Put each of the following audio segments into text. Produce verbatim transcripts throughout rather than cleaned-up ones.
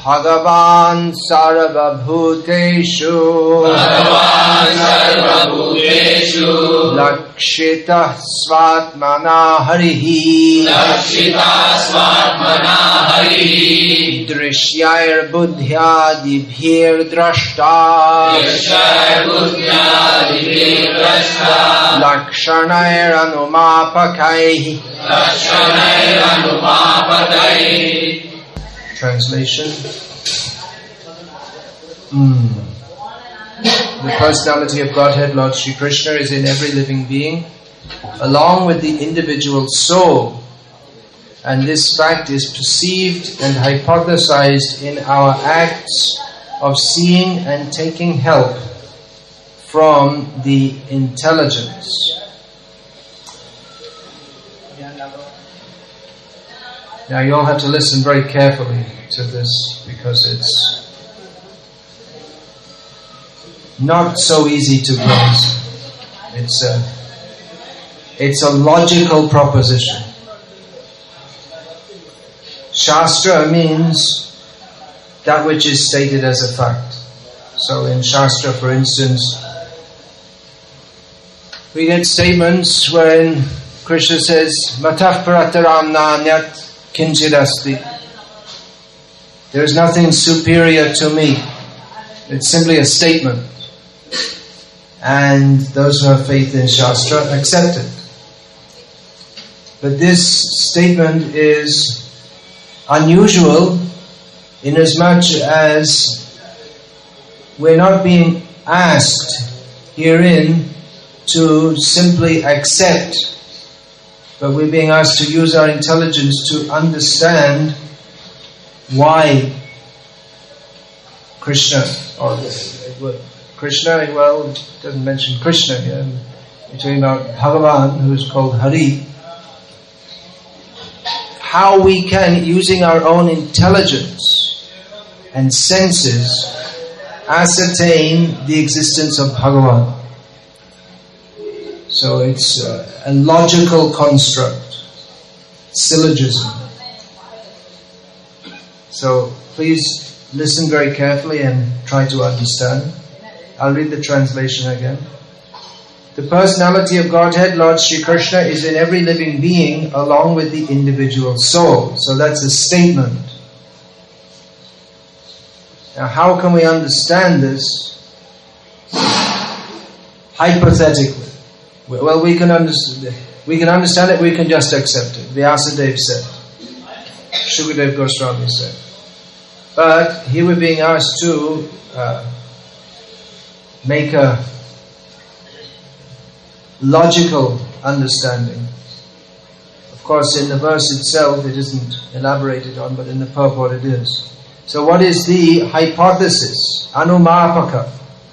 Bhagavan sarvabhuteshu Bhagavan sarvabhuteshu Lakshitah svatmana harihi Lakshitah svatmana harihi Drishyair buddhyadibhir drashta Drishyair buddhyadibhir drashta Lakshanair anumapakaihi Lakshanair anumapakaihi. Translation. Mm. The personality of Godhead, Lord Shri Krishna, is in every living being, along with the individual soul. And this fact is perceived and hypothesized in our acts of seeing and taking help from the intelligence. Now you all have to listen very carefully to this, because it's not so easy to grasp. It's a, it's a logical proposition. Shastra means that which is stated as a fact. So in Shastra, for instance, we get statements wherein Krishna says, Matah parataram nanyat kinchidasti. There is nothing superior to me. It's simply a statement. And those who have faith in Shastra accept it. But this statement is unusual inasmuch as we're not being asked herein to simply accept, but we're being asked to use our intelligence to understand why Krishna, or Krishna, well, it doesn't mention Krishna here. We're talking about Bhagavan, who is called Hari. How we can, using our own intelligence and senses, ascertain the existence of Bhagavan. So it's a, a logical construct, syllogism. So please listen very carefully and try to understand. I'll read the translation again. The personality of Godhead, Lord Shri Krishna, is in every living being along with the individual soul. So that's a statement. Now how can we understand this hypothetically? Well, we can understand. We can understand it. We can just accept it. Vyasadeva said. Shukadeva Goswami said. But here we're being asked to uh, make a logical understanding. Of course, in the verse itself, it isn't elaborated on, but in the purport it is. So, what is the hypothesis? Anumapaka.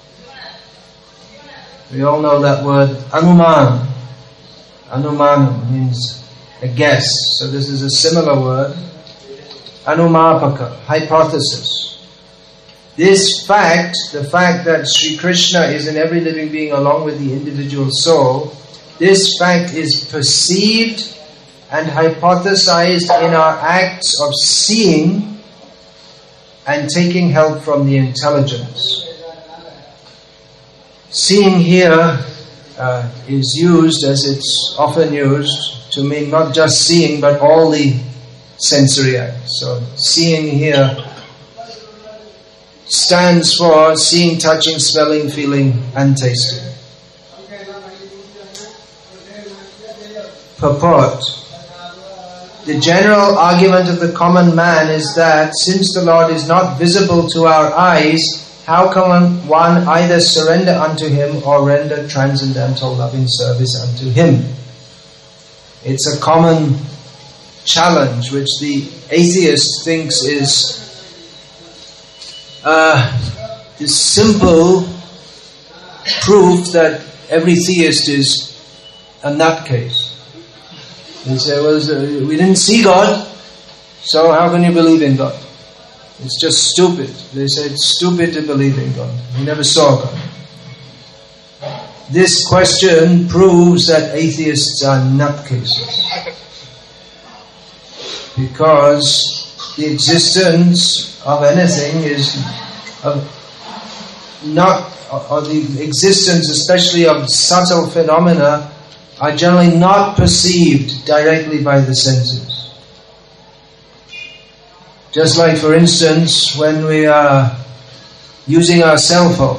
We all know that word, anuman. Anumanam means a guess. So this is a similar word. Anumapaka, hypothesis. This fact, the fact that Sri Krishna is in every living being along with the individual soul, this fact is perceived and hypothesized in our acts of seeing and taking help from the intelligence. Seeing here uh, is used, as it's often used, to mean not just seeing but all the sensory acts. So seeing here stands for seeing, touching, smelling, feeling and tasting. Purport. The general argument of the common man is that since the Lord is not visible to our eyes, how can one either surrender unto Him or render transcendental loving service unto Him? It's a common challenge which the atheist thinks is uh, the simple proof that every theist is a nutcase. They say, well, we didn't see God, so how can you believe in God? It's just stupid. They say it's stupid to believe in God. We never saw God. This question proves that atheists are nutcases. Because the existence of anything is of not, or the existence especially of subtle phenomena are generally not perceived directly by the senses. Just like, for instance, when we are using our cell phone,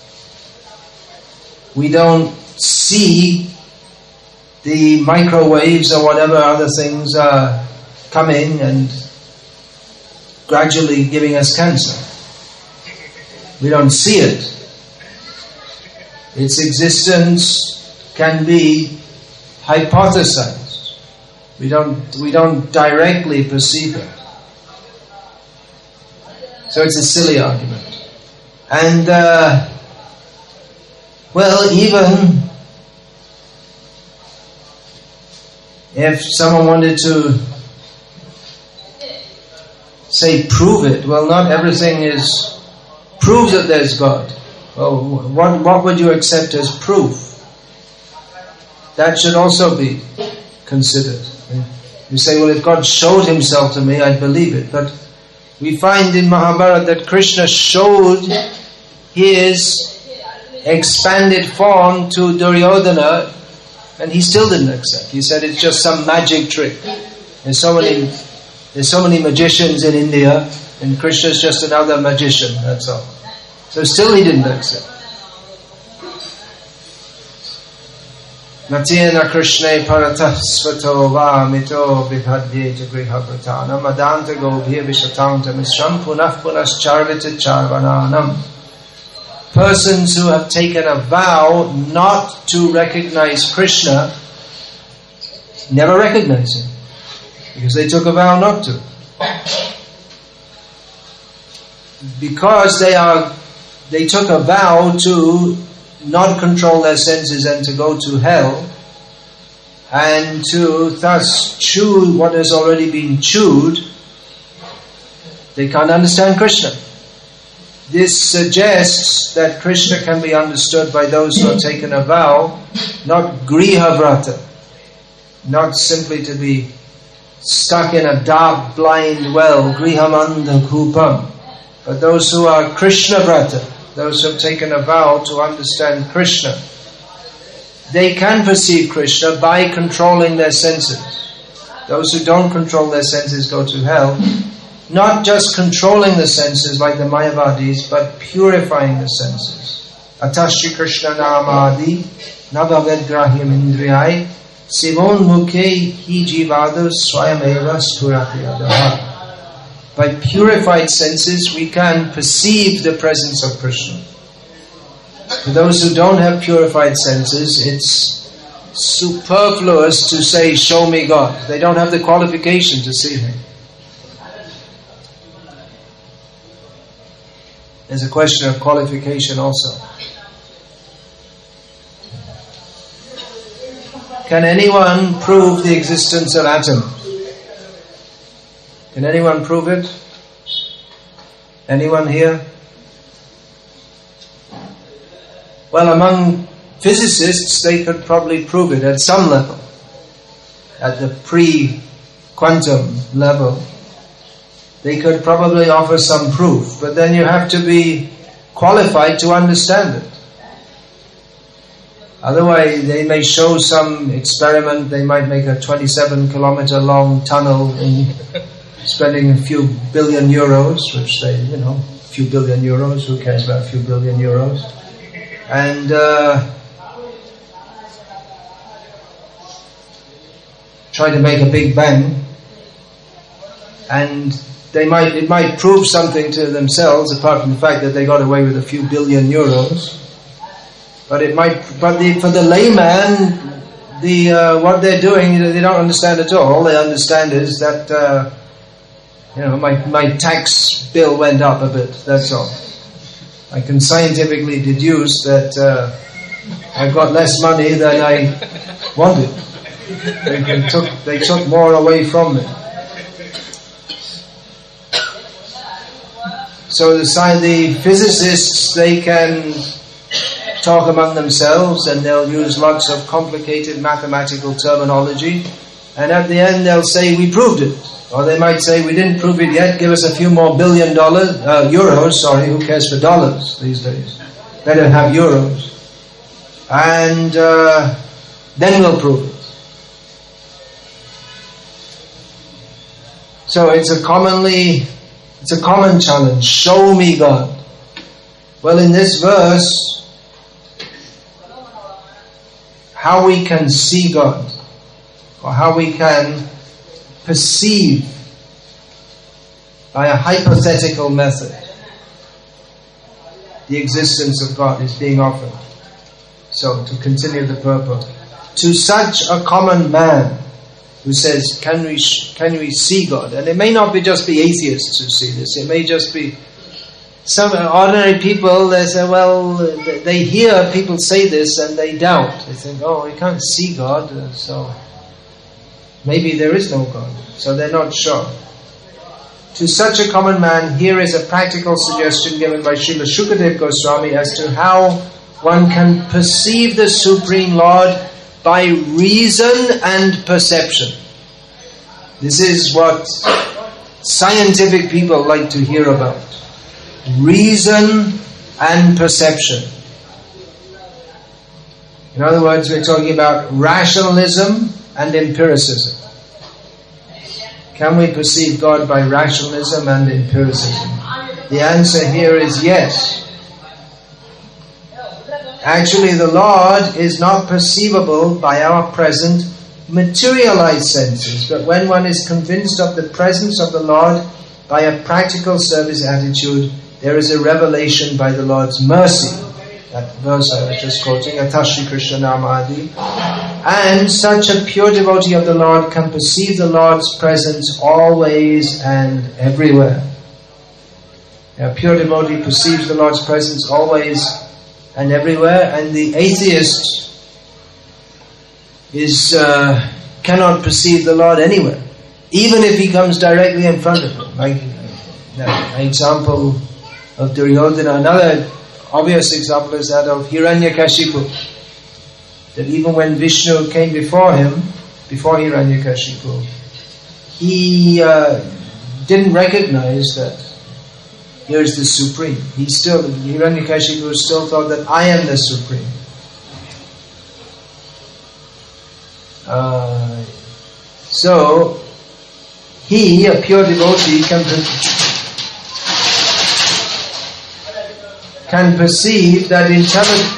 we don't see the microwaves or whatever other things are coming and gradually giving us cancer. We don't see it. Its existence can be hypothesized. We don't, we don't directly perceive it. So it's a silly argument. And, uh, well, even if someone wanted to say prove it, well, not everything is proves that there's God. Well, what, what would you accept as proof? That should also be considered. You say, well, if God showed himself to me, I'd believe it. But we find in Mahabharata that Krishna showed his expanded form to Duryodhana, and he still didn't accept. He said it's just some magic trick. There's so many, there's so many magicians in India, and Krishna's just another magician, that's all. So still he didn't accept. Natyena Krishne paratah svato va mito bibhadye jagrihabratana madanta gobhir vishatanta misram punah punas charvita charvananam. Persons who have taken a vow not to recognize Krishna never recognize him, because they took a vow not to. Because they are, they took a vow to not control their senses and to go to hell, and to thus chew what has already been chewed, they can't understand Krishna. This suggests that Krishna can be understood by those who have taken a vow, not griha vrata, not simply to be stuck in a dark, blind well, grihamanda kupam, but those who are Krishna vrata, those who have taken a vow to understand Krishna. They can perceive Krishna by controlling their senses. Those who don't control their senses go to hell. Not just controlling the senses like the Mayavadis, but purifying the senses. Atashri Krishna namadi nabhaved grahyam indriyai sivon mukhe hi jivadu swayameva spurati adaha. By purified senses, we can perceive the presence of Krishna. For those who don't have purified senses, it's superfluous to say, show me God. They don't have the qualification to see Him. There's a question of qualification also. Can anyone prove the existence of atoms? Can anyone prove it? Anyone here? Well, among physicists, they could probably prove it at some level, at the pre-quantum level. They could probably offer some proof, but then you have to be qualified to understand it. Otherwise, they may show some experiment, they might make a twenty-seven kilometer long tunnel in spending a few billion euros, which they, you know, a few billion euros, who cares about a few billion euros? And uh, try to make a big bang, and they might, it might prove something to themselves, apart from the fact that they got away with a few billion euros. But it might, but the, for the layman, the uh, what they're doing, they don't understand at all. All they understand is that, uh, you know, my my tax bill went up a bit. That's all. I can scientifically deduce that uh, I've got less money than I wanted. They, they took they took more away from me. So the the physicists, they can talk among themselves, and they'll use lots of complicated mathematical terminology, and at the end they'll say, we proved it, Or they might say, we didn't prove it yet, give us a few more billion dollars, uh, euros, sorry, who cares for dollars these days? Better have euros. And uh, then we'll prove it. So it's a commonly, it's a common challenge. Show me God. Well, in this verse, how we can see God, or how we can perceive by a hypothetical method the existence of God is being offered. So, to continue the purport, to such a common man who says, can we can we see God? And it may not be just be atheists who see this, it may just be some ordinary people. They say, well, they hear people say this and they doubt. They think, oh, we can't see God, so maybe there is no God. So they're not sure. To such a common man, here is a practical suggestion given by Srila Shukadev Goswami as to how one can perceive the Supreme Lord by reason and perception. This is what scientific people like to hear about. Reason and perception. In other words, we're talking about rationalism and empiricism. Can we perceive God by rationalism and empiricism? The answer here is yes. Actually, the Lord is not perceivable by our present materialized senses, but when one is convinced of the presence of the Lord by a practical service attitude, there is a revelation by the Lord's mercy. That verse I was just quoting, Atashi Krishna Namadi. And such a pure devotee of the Lord can perceive the Lord's presence always and everywhere. A pure devotee perceives the Lord's presence always and everywhere, and the atheist is uh, cannot perceive the Lord anywhere, even if he comes directly in front of him. Like uh, an example of Duryodhana, another obvious example is that of Hiranyakashipu. That even when Vishnu came before him, before Hiranyakashipu, he uh, didn't recognize that here's the Supreme. He still, Hiranyakashipu still thought that I am the Supreme. Uh, so, he, a pure devotee, can can perceive that intelligence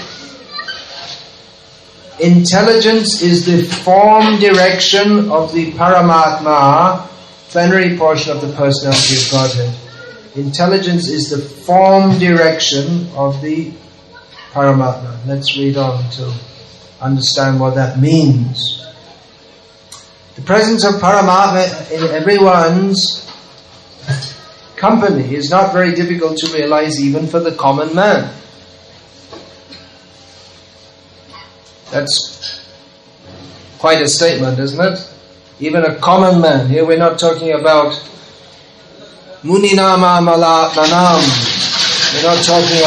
intelligence is the form direction of the Paramatma, plenary portion of the personality of Godhead. Intelligence is the form direction of the Paramatma. Let's read on to understand what that means. The presence of Paramatma in everyone's company is not very difficult to realize even for the common man. That's quite a statement, isn't it? Even a common man. Here we're not talking about Muninama Mala Manam. We're not talking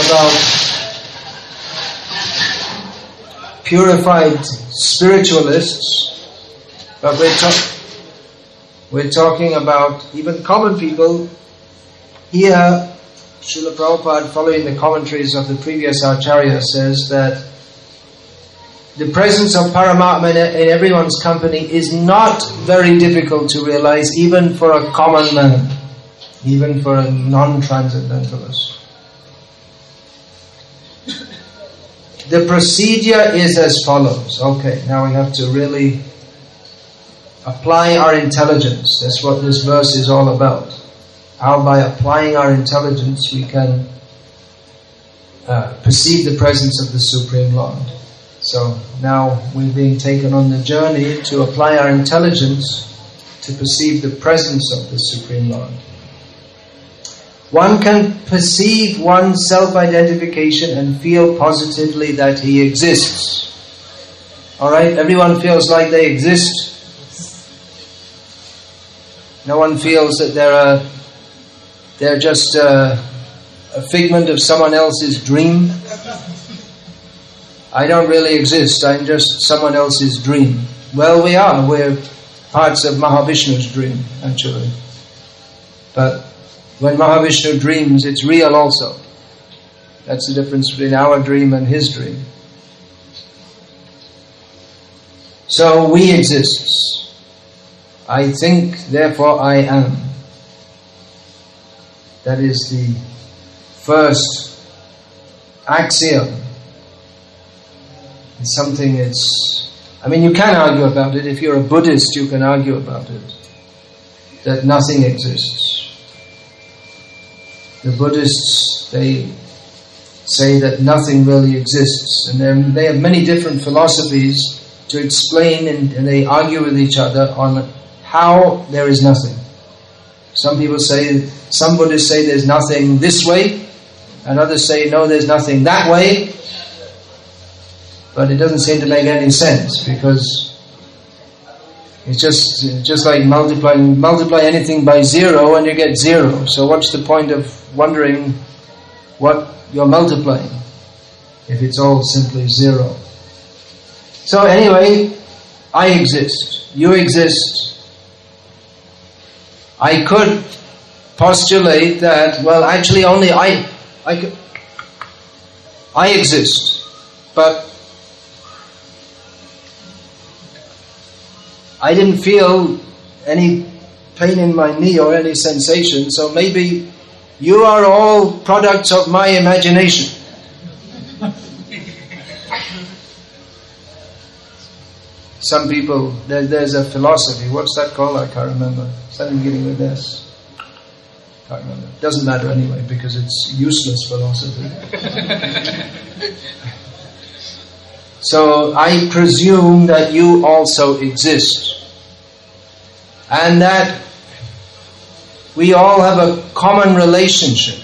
about purified spiritualists, but we're, ta- we're talking about even common people. Here, Srila Prabhupada, following the commentaries of the previous Acharya, says that the presence of Paramatma in everyone's company is not very difficult to realize, even for a common man, even for a non-transcendentalist. The procedure is as follows. Okay, now we have to really apply our intelligence. That's what this verse is all about. How by applying our intelligence we can uh, perceive the presence of the Supreme Lord. So now we're being taken on the journey to apply our intelligence to perceive the presence of the Supreme Lord. One can perceive one's self-identification and feel positively that he exists. Alright, everyone feels like they exist. No one feels that they're a, they're just a, a figment of someone else's dream. I don't really exist, I'm just someone else's dream. Well, we are. We're parts of Mahavishnu's dream, actually. But when Mahavishnu dreams, it's real also. That's the difference between our dream and his dream. So we exist. I think, therefore I am. That is the first axiom. It's something it's... I mean, you can argue about it. If you're a Buddhist, you can argue about it. That nothing exists. The Buddhists, they say that nothing really exists. And they have many different philosophies to explain, and, and they argue with each other on how there is nothing. Some people say, some Buddhists say there's nothing this way, and others say no, there's nothing that way. But it doesn't seem to make any sense, because it's just just like multiplying multiply anything by zero and you get zero. So what's the point of wondering what you're multiplying if it's all simply zero? So anyway, I exist, you exist. I could postulate that, well, actually only I, I, could, I exist, but I didn't feel any pain in my knee or any sensation, so maybe you are all products of my imagination. Some people, there, there's a philosophy, what's that called? I can't remember. Something beginning with S. Can't remember. Doesn't matter anyway, because it's useless philosophy. So I presume that you also exist, and that we all have a common relationship.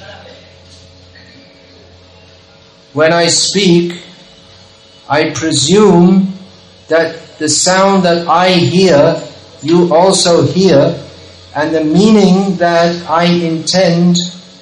When I speak, I presume that the sound that I hear, you also hear, and the meaning that I intend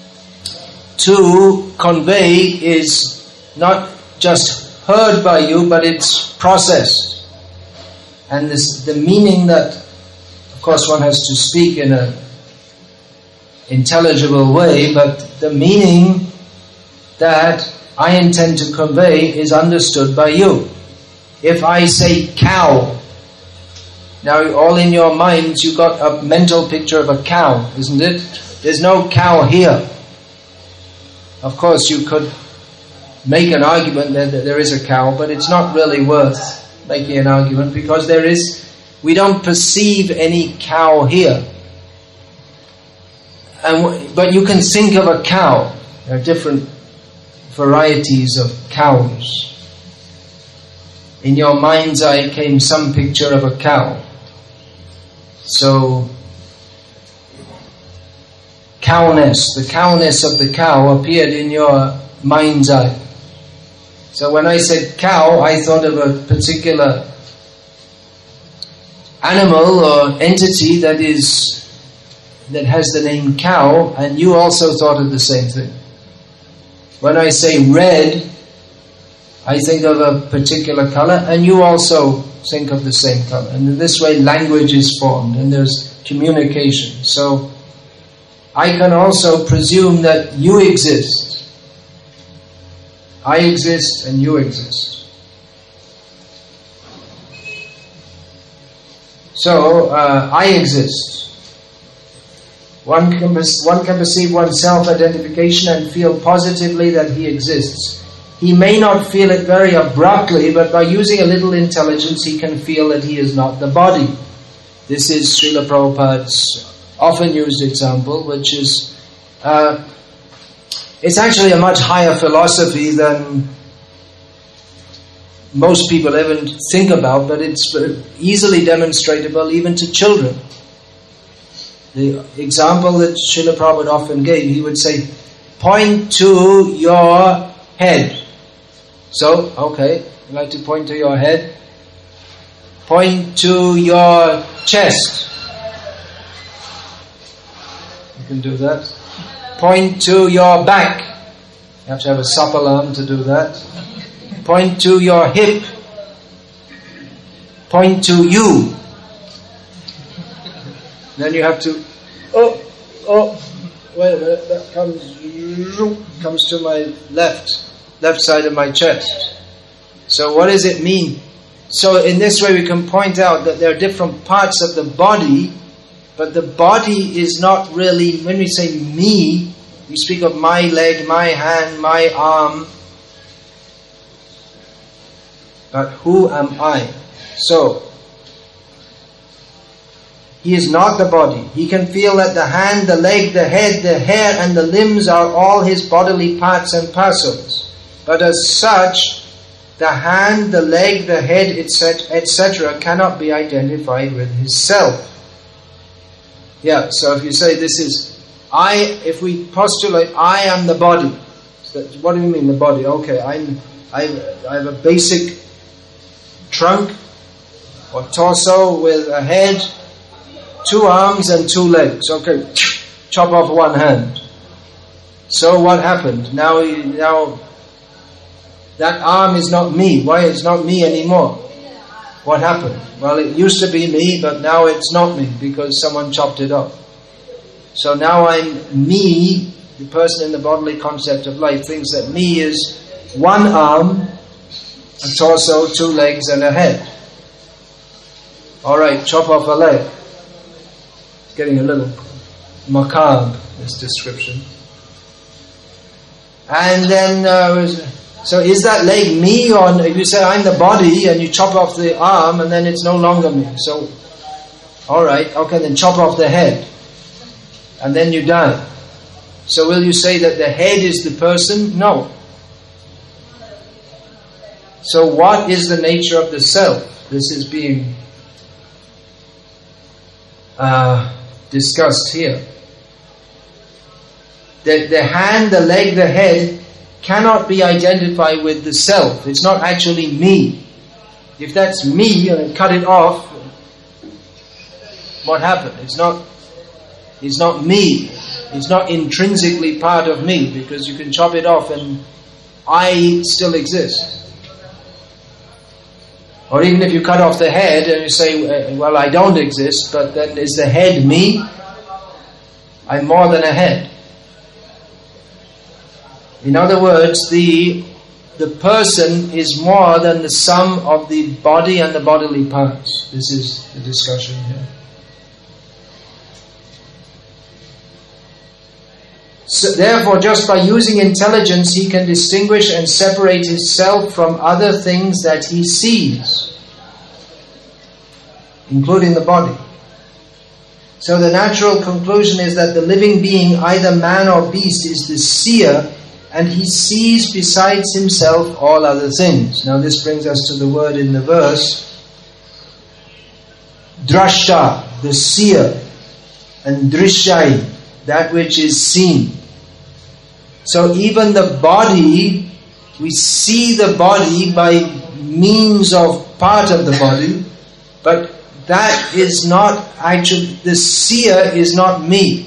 to convey is not just heard by you, but it's processed. And this, the meaning that, of course, one has to speak in an intelligible way, but the meaning that I intend to convey is understood by you. If I say cow, now all in your minds you got a mental picture of a cow, isn't it? There's no cow here. Of course you could make an argument that there is a cow, but it's not really worth making an argument, because there is, we don't perceive any cow here. And but you can think of a cow. There are different varieties of cows. In your mind's eye came some picture of a cow. So, cowness, the cowness of the cow appeared in your mind's eye. So when I said cow, I thought of a particular animal or entity that is that has the name cow, and you also thought of the same thing. When I say red, I think of a particular color, and you also think of the same color. And in this way, language is formed, and there's communication. So, I can also presume that you exist. I exist, and you exist. So, uh, I exist. One can, one can perceive one's self-identification and feel positively that he exists. He may not feel it very abruptly, but by using a little intelligence, he can feel that he is not the body. This is Srila Prabhupada's often used example, which is, uh, it's actually a much higher philosophy than most people ever think about, but it's easily demonstratable even to children. The example that Srila Prabhupada often gave, he would say, point to your head. So, okay, you like to point to your head? Point to your chest. You can do that. Point to your back. You have to have a supple arm to do that. Point to your hip. Point to you. Then you have to, oh, oh, wait a minute, that comes, comes to my left, left side of my chest. So what does it mean? So in this way we can point out that there are different parts of the body, but the body is not really, when we say me, we speak of my leg, my hand, my arm. But who am I? So, he is not the body. He can feel that the hand, the leg, the head, the hair and the limbs are all his bodily parts and parcels. But as such, the hand, the leg, the head, et cetera, et cetera cannot be identified with his self. Yeah, so if you say this is I, if we postulate I am the body, so what do you mean the body? Okay, I'm, I, I have a basic trunk or torso with a head, two arms and two legs. Okay, chop off one hand. So what happened? Now, now that arm is not me. Why it's not me anymore? What happened? Well, it used to be me, but now it's not me because someone chopped it off. So now I'm me. The person in the bodily concept of life thinks that me is one arm, a torso, two legs and a head. Alright, chop off a leg. It's getting a little macabre, this description. And then, uh, so is that leg me, or if you say I'm the body and you chop off the arm and then it's no longer me. So, alright, okay, then chop off the head. And then you die. So will you say that the head is the person? No. So what is the nature of the self? This is being uh, discussed here. The, the hand, the leg, the head cannot be identified with the self. It's not actually me. If that's me and I cut it off, what happened? It's not, it's not me. It's not intrinsically part of me, because you can chop it off and I still exist. Or even if you cut off the head and you say, well, I don't exist, but then is the head me? I'm more than a head. In other words, the, the person is more than the sum of the body and the bodily parts. This is the discussion here. So therefore, just by using intelligence, he can distinguish and separate his self from other things that he sees, including the body. So the natural conclusion is that the living being, either man or beast, is the seer, and he sees besides himself all other things. Now this brings us to the word in the verse, drashta, the seer, and drishai, that which is seen. So even the body, we see the body by means of part of the body, but that is not actually, the seer is not me.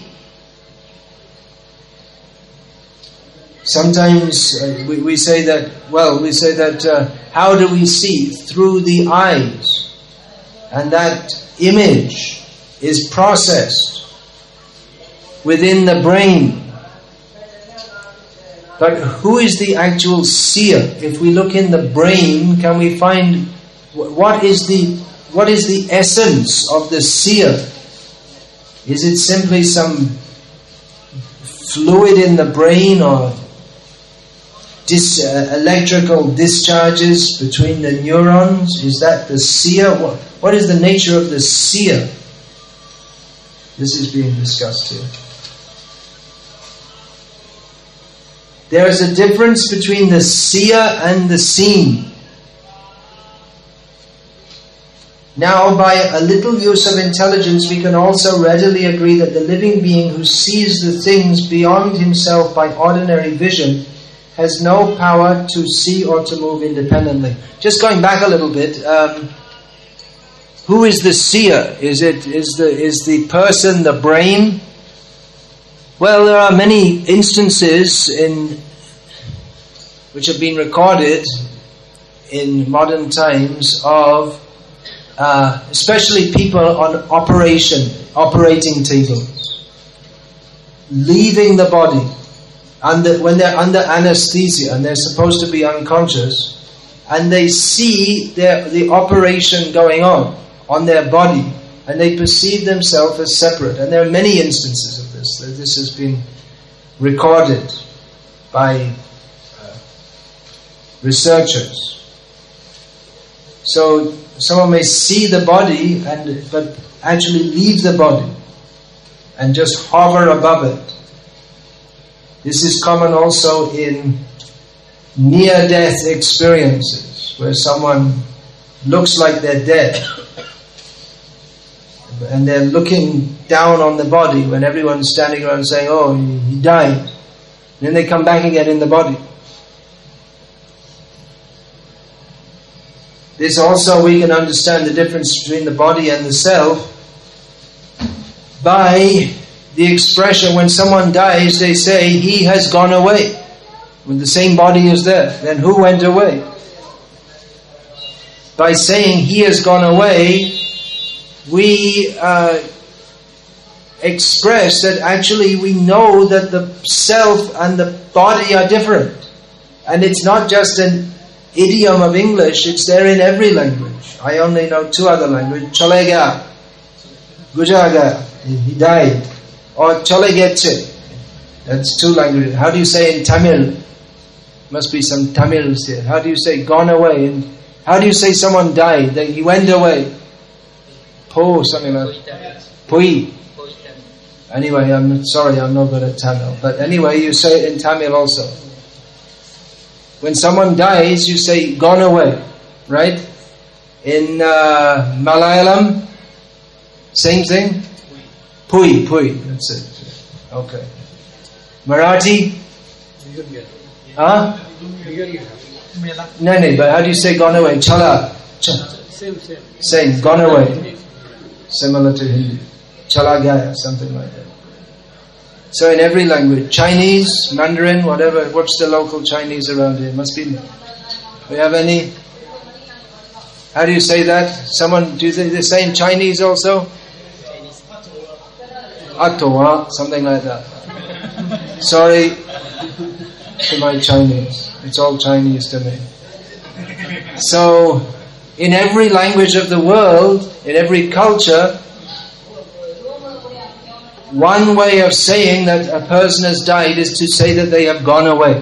Sometimes uh, we, we say that, well, we say that, uh, how do we see? Through the eyes. And that image is processed within the brain. But who is the actual seer? If we look in the brain, can we find what is the what is the essence of the seer? Is it simply some fluid in the brain, or dis, uh, electrical discharges between the neurons? Is that the seer? What, what is the nature of the seer? This is being discussed here. There is a difference between the seer and the seen. Now, by a little use of intelligence, we can also readily agree that the living being who sees the things beyond himself by ordinary vision has no power to see or to move independently. Just going back a little bit, um, who is the seer? Is it is the is the person the brain? Well, there are many instances in which have been recorded in modern times of uh, especially people on operation, operating tables, leaving the body, under, when they're under anesthesia and they're supposed to be unconscious, and they see their, the operation going on on their body, and they perceive themselves as separate. And there are many instances of this. This has been recorded by uh, researchers. So someone may see the body, and but actually leave the body and just hover above it. This is common also in near-death experiences, where someone looks like they're dead, and they're looking down on the body when everyone's standing around saying, oh, he died. And then they come back again in the body. This also, we can understand the difference between the body and the self by the expression, when someone dies, they say, he has gone away. When the same body is there, then who went away? By saying he has gone away, we uh, express that actually we know that the self and the body are different. And it's not just an idiom of English, it's there in every language. I only know two other languages. Chale gaya, Gujar gaya, he died. Or chale geche, that's two languages. How do you say in Tamil? Must be some Tamils here. How do you say gone away? And how do you say someone died? That he went away? Po, something like that. Pui. Anyway, I'm sorry, I'm not good at Tamil. But anyway, you say it in Tamil also. When someone dies, you say gone away, right? In uh, Malayalam, same thing? Pui, pui, that's it. Okay. Marathi? Huh? No, no, but how do you say gone away? Chala. Ch- Same, same. Same, gone away. Similar to Hindi. Chala gaya, something like that. So in every language, Chinese, Mandarin, whatever, what's the local Chinese around here? Must be. We have any? How do you say that? Someone, do they, they say in Chinese also? Atoa, something like that. Sorry to my Chinese. It's all Chinese to me. So, in every language of the world, in every culture, one way of saying that a person has died is to say that they have gone away.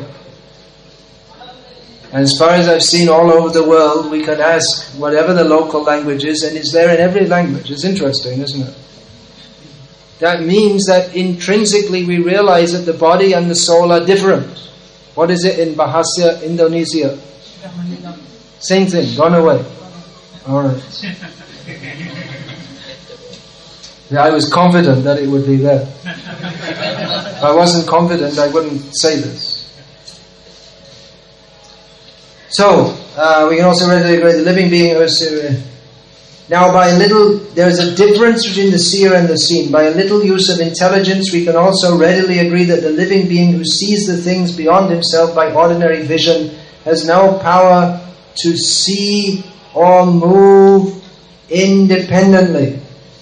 And as far as I've seen all over the world, we can ask whatever the local language is, and it's there in every language. It's interesting, isn't it? That means that intrinsically we realize that the body and the soul are different. What is it in Bahasa Indonesia? Same thing, gone away. Alright. Yeah, I was confident that it would be there. If I wasn't confident, I wouldn't say this. So, uh, we can also readily agree the living being was... Uh, now by a little, there is a difference between the seer and the seen. By a little use of intelligence, we can also readily agree that the living being who sees the things beyond himself by ordinary vision has no power to see or move independently.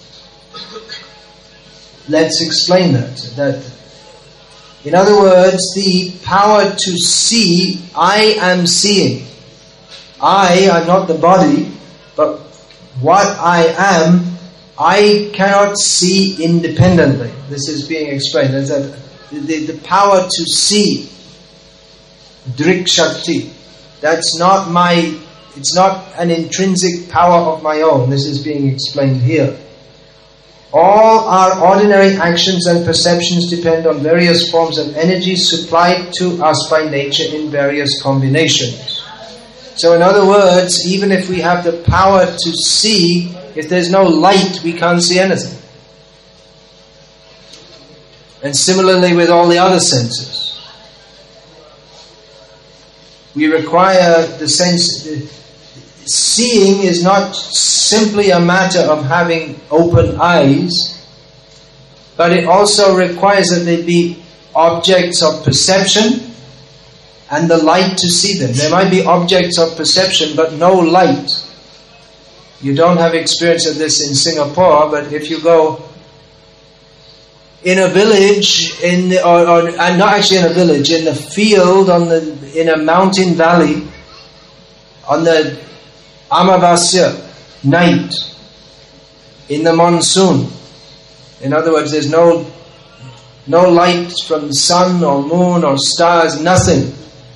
Let's explain that. That, in other words, the power to see, I am seeing. I, I'm not the body, but what I am, I cannot see independently. This is being explained. There's a, the, the power to see, Drik Shakti. That's not my, it's not an intrinsic power of my own. This is being explained here. All our ordinary actions and perceptions depend on various forms of energy supplied to us by nature in various combinations. So in other words, even if we have the power to see, if there's no light, we can't see anything. And similarly with all the other senses. We require the sense... The, seeing is not simply a matter of having open eyes, but it also requires that there be objects of perception and the light to see them. There might be objects of perception but no light. You don't have experience of this in Singapore, but if you go in a village, in the, or, or and not actually in a village, in the field, on the in a mountain valley, on the Amavasya night, in the monsoon. In other words, there's no no light from the sun or moon or stars, nothing.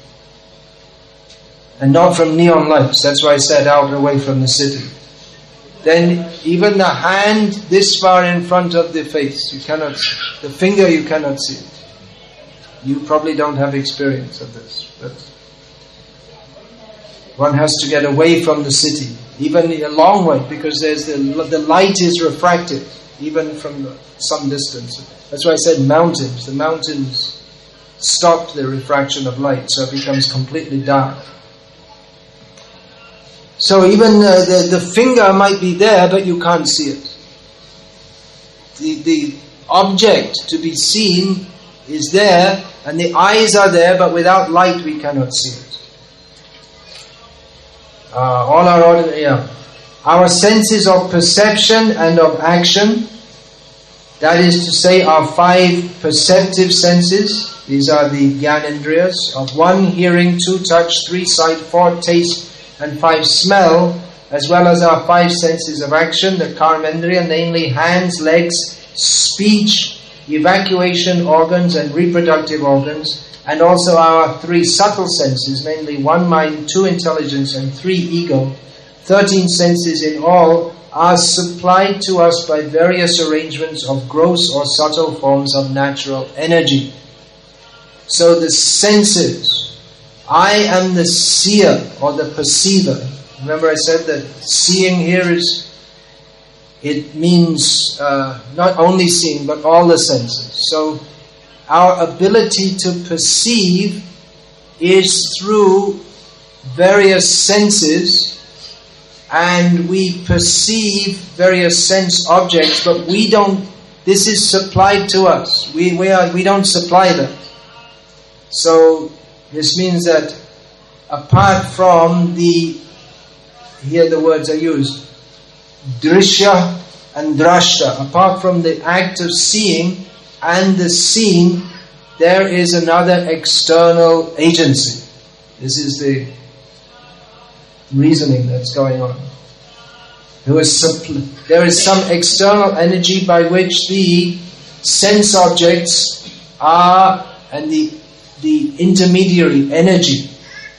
And not from neon lights. That's why I said out away from the city. Then even the hand this far in front of the face, you cannot, the finger you cannot see it. You probably don't have experience of this, but one has to get away from the city, even a long way, because there's the the light is refracted, even from the, some distance. That's why I said mountains. The mountains stop the refraction of light, so it becomes completely dark. So even uh, the, the finger might be there, but you can't see it. The, the object to be seen is there, and the eyes are there, but without light we cannot see it. Uh, all our ordinary, yeah. Our senses of perception and of action, that is to say our five perceptive senses, these are the Gyanendriyas, of one, hearing, two, touch, three, sight, four, taste, and five, smell, as well as our five senses of action, the Karmendriya, namely hands, legs, speech, evacuation organs and reproductive organs, and also our three subtle senses, namely one mind, two intelligence, and three ego. Thirteen senses in all are supplied to us by various arrangements of gross or subtle forms of natural energy. So the senses, I am the seer or the perceiver. Remember I said that seeing here is, it means uh, not only seeing but all the senses. So our ability to perceive is through various senses, and we perceive various sense objects, but we don't, this is supplied to us. We, we, are, we don't supply that. So this means that apart from the, here the words are used, drishya and drashta, apart from the act of seeing and the seen, there is another external agency. This is the reasoning that's going on. There is, suppl- there is some external energy by which the sense objects are, and the the intermediary energy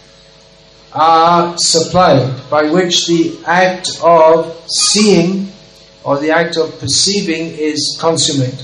are supplied, by which the act of seeing or the act of perceiving is consummated.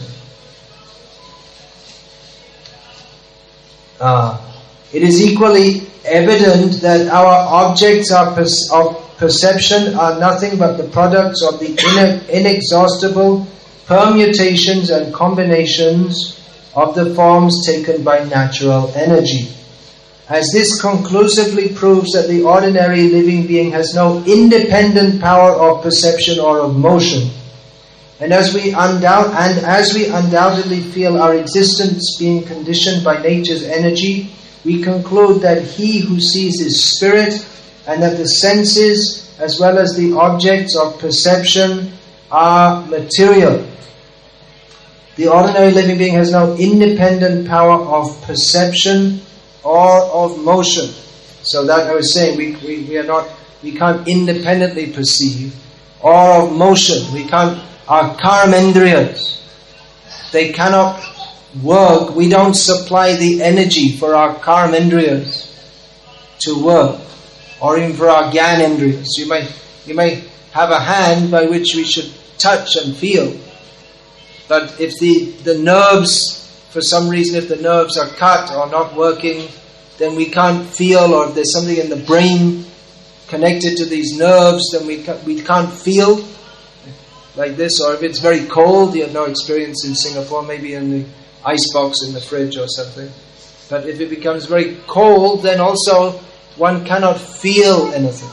Uh, it is equally evident that our objects are per- of perception are nothing but the products of the ine- inexhaustible permutations and combinations of the forms taken by natural energy. As this conclusively proves that the ordinary living being has no independent power of perception or of motion, and as we undoubt and as we undoubtedly feel our existence being conditioned by nature's energy, we conclude that he who sees is spirit, and that the senses as well as the objects of perception are material. The ordinary living being has no independent power of perception or of motion. So that I was saying, we, we, we are not, we can't independently perceive, or of motion. We can't, our karmendriyas, they cannot work. We don't supply the energy for our karmendriyas to work, or even for our gyanendriyas. You may, you may have a hand by which we should touch and feel. But if the, the nerves, for some reason, if the nerves are cut or not working, then we can't feel, or if there's something in the brain connected to these nerves, then we can't, we can't feel like this. Or if it's very cold, you have no experience in Singapore, maybe in the icebox in the fridge or something. But if it becomes very cold, then also one cannot feel anything.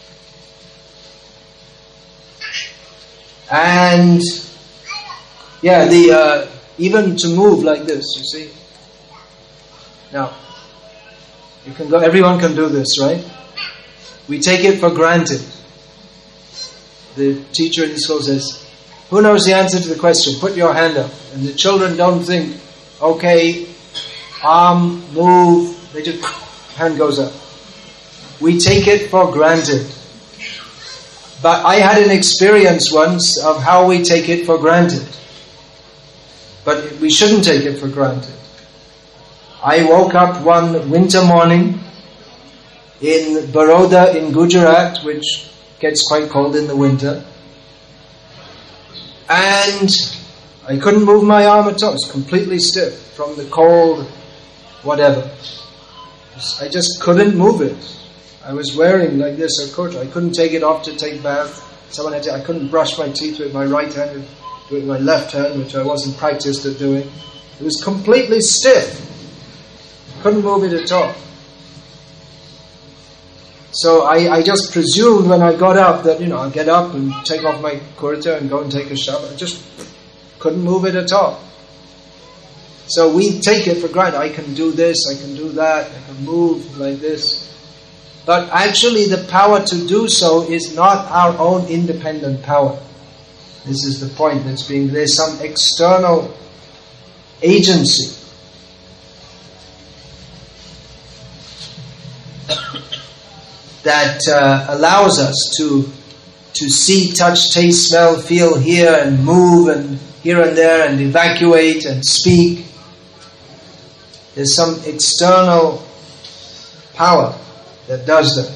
And yeah, the uh, even to move like this, you see. Now, you can go. Everyone can do this, right? We take it for granted. the teacher in the school says, who knows the answer to the question? Put your hand up. And the children don't think, okay, arm, move, they just, hand goes up. We take it for granted. But I had an experience once of how we take it for granted. But we shouldn't take it for granted. I woke up one winter morning in Baroda in Gujarat, which gets quite cold in the winter. And I couldn't move my arm at all. It was completely stiff from the cold, whatever. I just couldn't move it. I was wearing like this a coat. I couldn't take it off to take bath. Someone had to, I couldn't brush my teeth with my right hand, with my left hand, which I wasn't practiced at doing. It was completely stiff. Couldn't move it at all. So I, I just presumed when I got up that, you know, I'll get up and take off my kurta and go and take a shower. I just couldn't move it at all. So we take it for granted. I can do this, I can do that, I can move like this. But actually the power to do so is not our own independent power. This is the point that's being, there's some external agency that uh, allows us to to see, touch, taste, smell, feel, hear, and move, and here and there, and evacuate and speak. There's some external power that does that.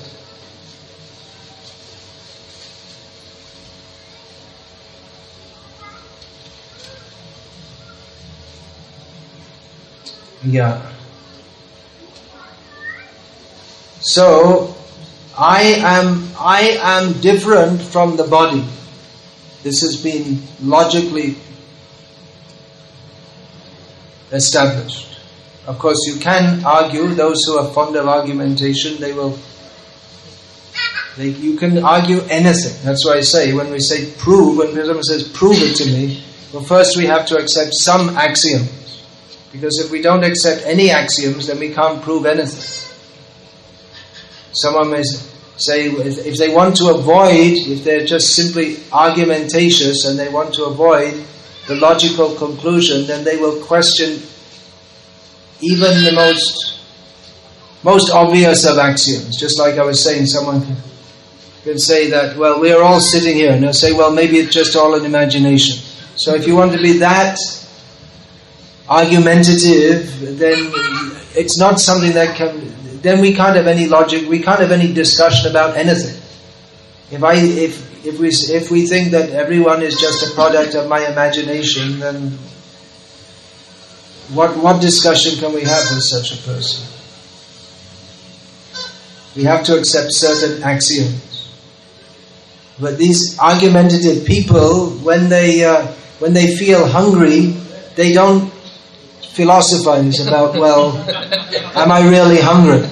Yeah. So I am I am different from the body. This has been logically established. Of course, you can argue. Those who are fond of argumentation, they will. They, you can argue anything. That's why I say when we say prove, when someone says prove it to me, well, first we have to accept some axioms. Because if we don't accept any axioms, then we can't prove anything. Someone may say, if they want to avoid, if they're just simply argumentatious and they want to avoid the logical conclusion, then they will question even the most most obvious of axioms. Just like I was saying, someone can, can say that, well, we are all sitting here, and they'll say, well, maybe it's just all an imagination. So if you want to be that argumentative, then it's not something that can, then we can't have any logic, we can't have any discussion about anything. If I, if, if we, if we think that everyone is just a product of my imagination, then what, what discussion can we have with such a person? We have to accept certain axioms. But these argumentative people, when they, uh, when they feel hungry, they don't philosophize about, well, am I really hungry?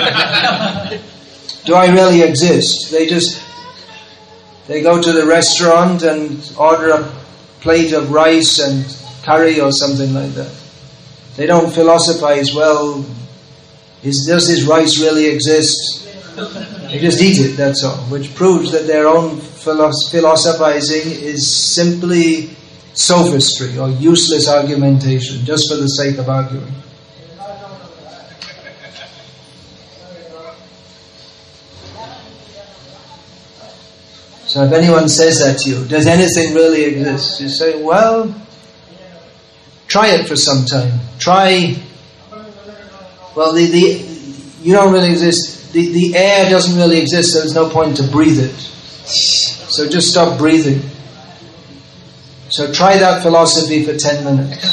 Do I really exist? They just, they go to the restaurant and order a plate of rice and curry or something like that. They don't philosophize, well, is, does this rice really exist? They just eat it, that's all. Which proves that their own philosophizing is simply sophistry or useless argumentation, just for the sake of arguing. So if anyone says that to you, does anything really exist? You say, well, try it for some time. Try, well, the, the you don't really exist. The, the air doesn't really exist, so there's no point to breathe it. So just stop breathing. So try that philosophy for ten minutes.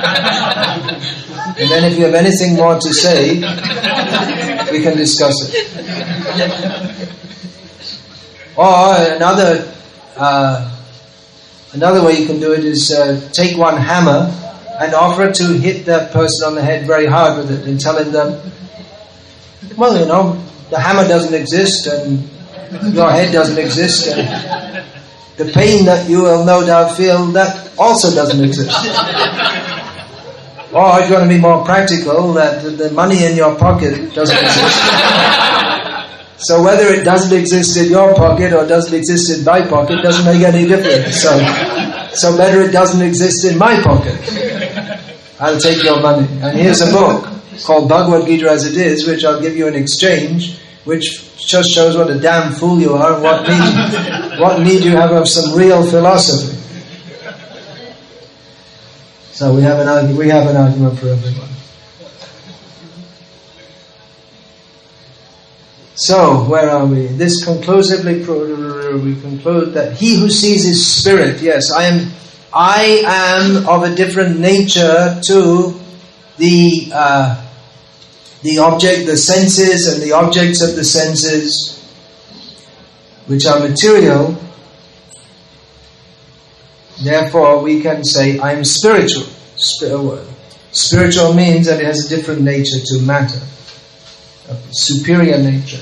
And then if you have anything more to say, we can discuss it. Or another uh, another way you can do it is uh, take one hammer and offer to hit that person on the head very hard with it and telling them, well, you know, the hammer doesn't exist and your head doesn't exist and the pain that you will no doubt feel, that also doesn't exist. Or if you want to be more practical, that the money in your pocket doesn't exist. So whether it doesn't exist in your pocket or doesn't exist in my pocket doesn't make any difference. So, so better it doesn't exist in my pocket. I'll take your money. And here's a book called Bhagavad Gita as it is, which I'll give you in exchange, which just shows what a damn fool you are and what need, what need you have of some real philosophy. So we have an argument, we have an argument for everyone. So, where are we? This conclusively, we conclude that he who sees his spirit, yes, I am, I am of a different nature to the, uh, the object, the senses and the objects of the senses, which are material. Therefore, we can say, I am spiritual. Spiritual means that it has a different nature to matter. A superior nature.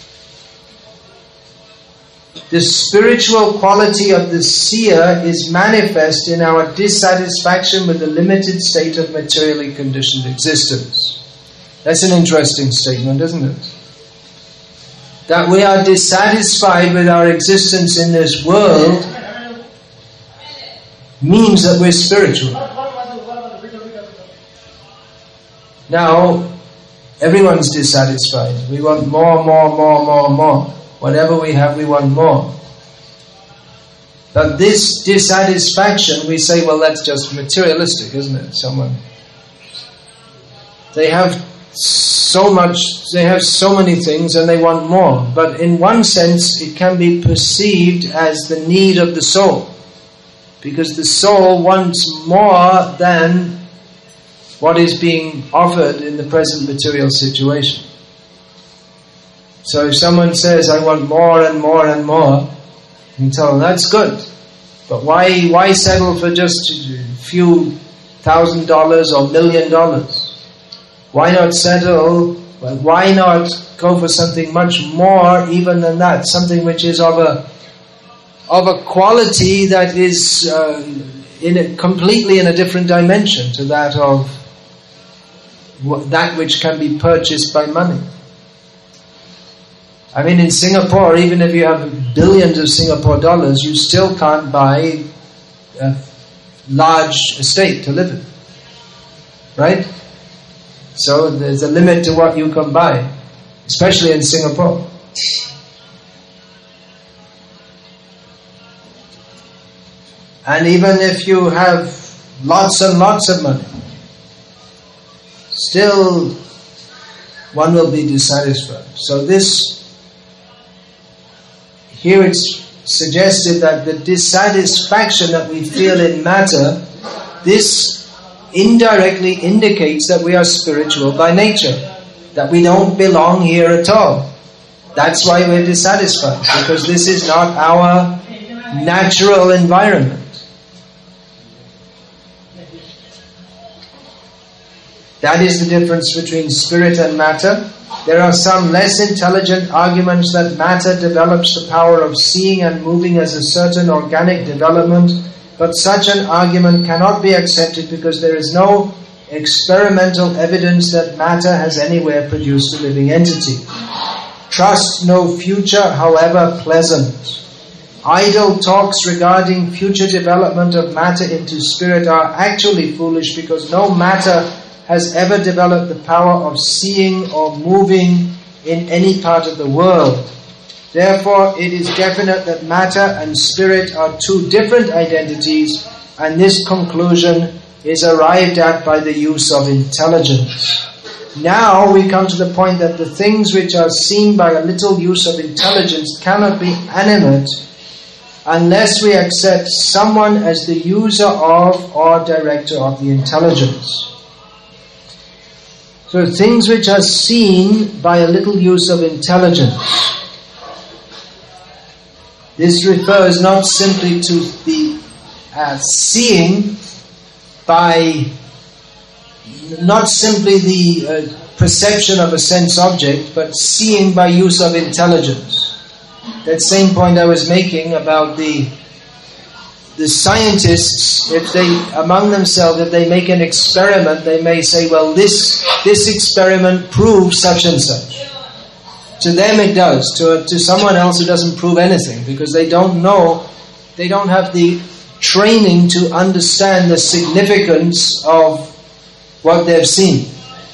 The spiritual quality of the seer is manifest in our dissatisfaction with the limited state of materially conditioned existence. That's an interesting statement, isn't it? That we are dissatisfied with our existence in this world means that we're spiritual. Now, everyone's dissatisfied. We want more, more, more, more, more. Whatever we have, we want more. But this dissatisfaction, we say, well, that's just materialistic, isn't it? Someone, they have so much, they have so many things and they want more. But in one sense, it can be perceived as the need of the soul. Because the soul wants more than what is being offered in the present material situation. So if someone says, I want more and more and more, you can tell them, that's good. But why why settle for just a few thousand dollars or million dollars? Why not settle, well, why not go for something much more even than that? Something which is of a of a quality that is uh, in a, completely in a different dimension to that of that which can be purchased by money. I mean, in Singapore, even if you have billions of Singapore dollars, you still can't buy a large estate to live in. Right? So there's a limit to what you can buy, especially in Singapore. And even if you have lots and lots of money, still one will be dissatisfied. So this, here it's suggested that the dissatisfaction that we feel in matter, this indirectly indicates that we are spiritual by nature, that we don't belong here at all. That's why we're dissatisfied, because this is not our natural environment. That is the difference between spirit and matter. There are some less intelligent arguments that matter develops the power of seeing and moving as a certain organic development, but such an argument cannot be accepted because there is no experimental evidence that matter has anywhere produced a living entity. Trust no future, however pleasant. Idle talks regarding future development of matter into spirit are actually foolish because no matter has ever developed the power of seeing or moving in any part of the world. Therefore, it is definite that matter and spirit are two different identities, and this conclusion is arrived at by the use of intelligence. Now we come to the point that the things which are seen by a little use of intelligence cannot be animate unless we accept someone as the user of or director of the intelligence. So things which are seen by a little use of intelligence. This refers not simply to the uh, seeing by, not simply the uh, perception of a sense object, but seeing by use of intelligence. That same point I was making about the The scientists, if they, among themselves, if they make an experiment, they may say, well, this, this experiment proves such and such. To them it does. To, to someone else it doesn't prove anything, because they don't know, they don't have the training to understand the significance of what they've seen.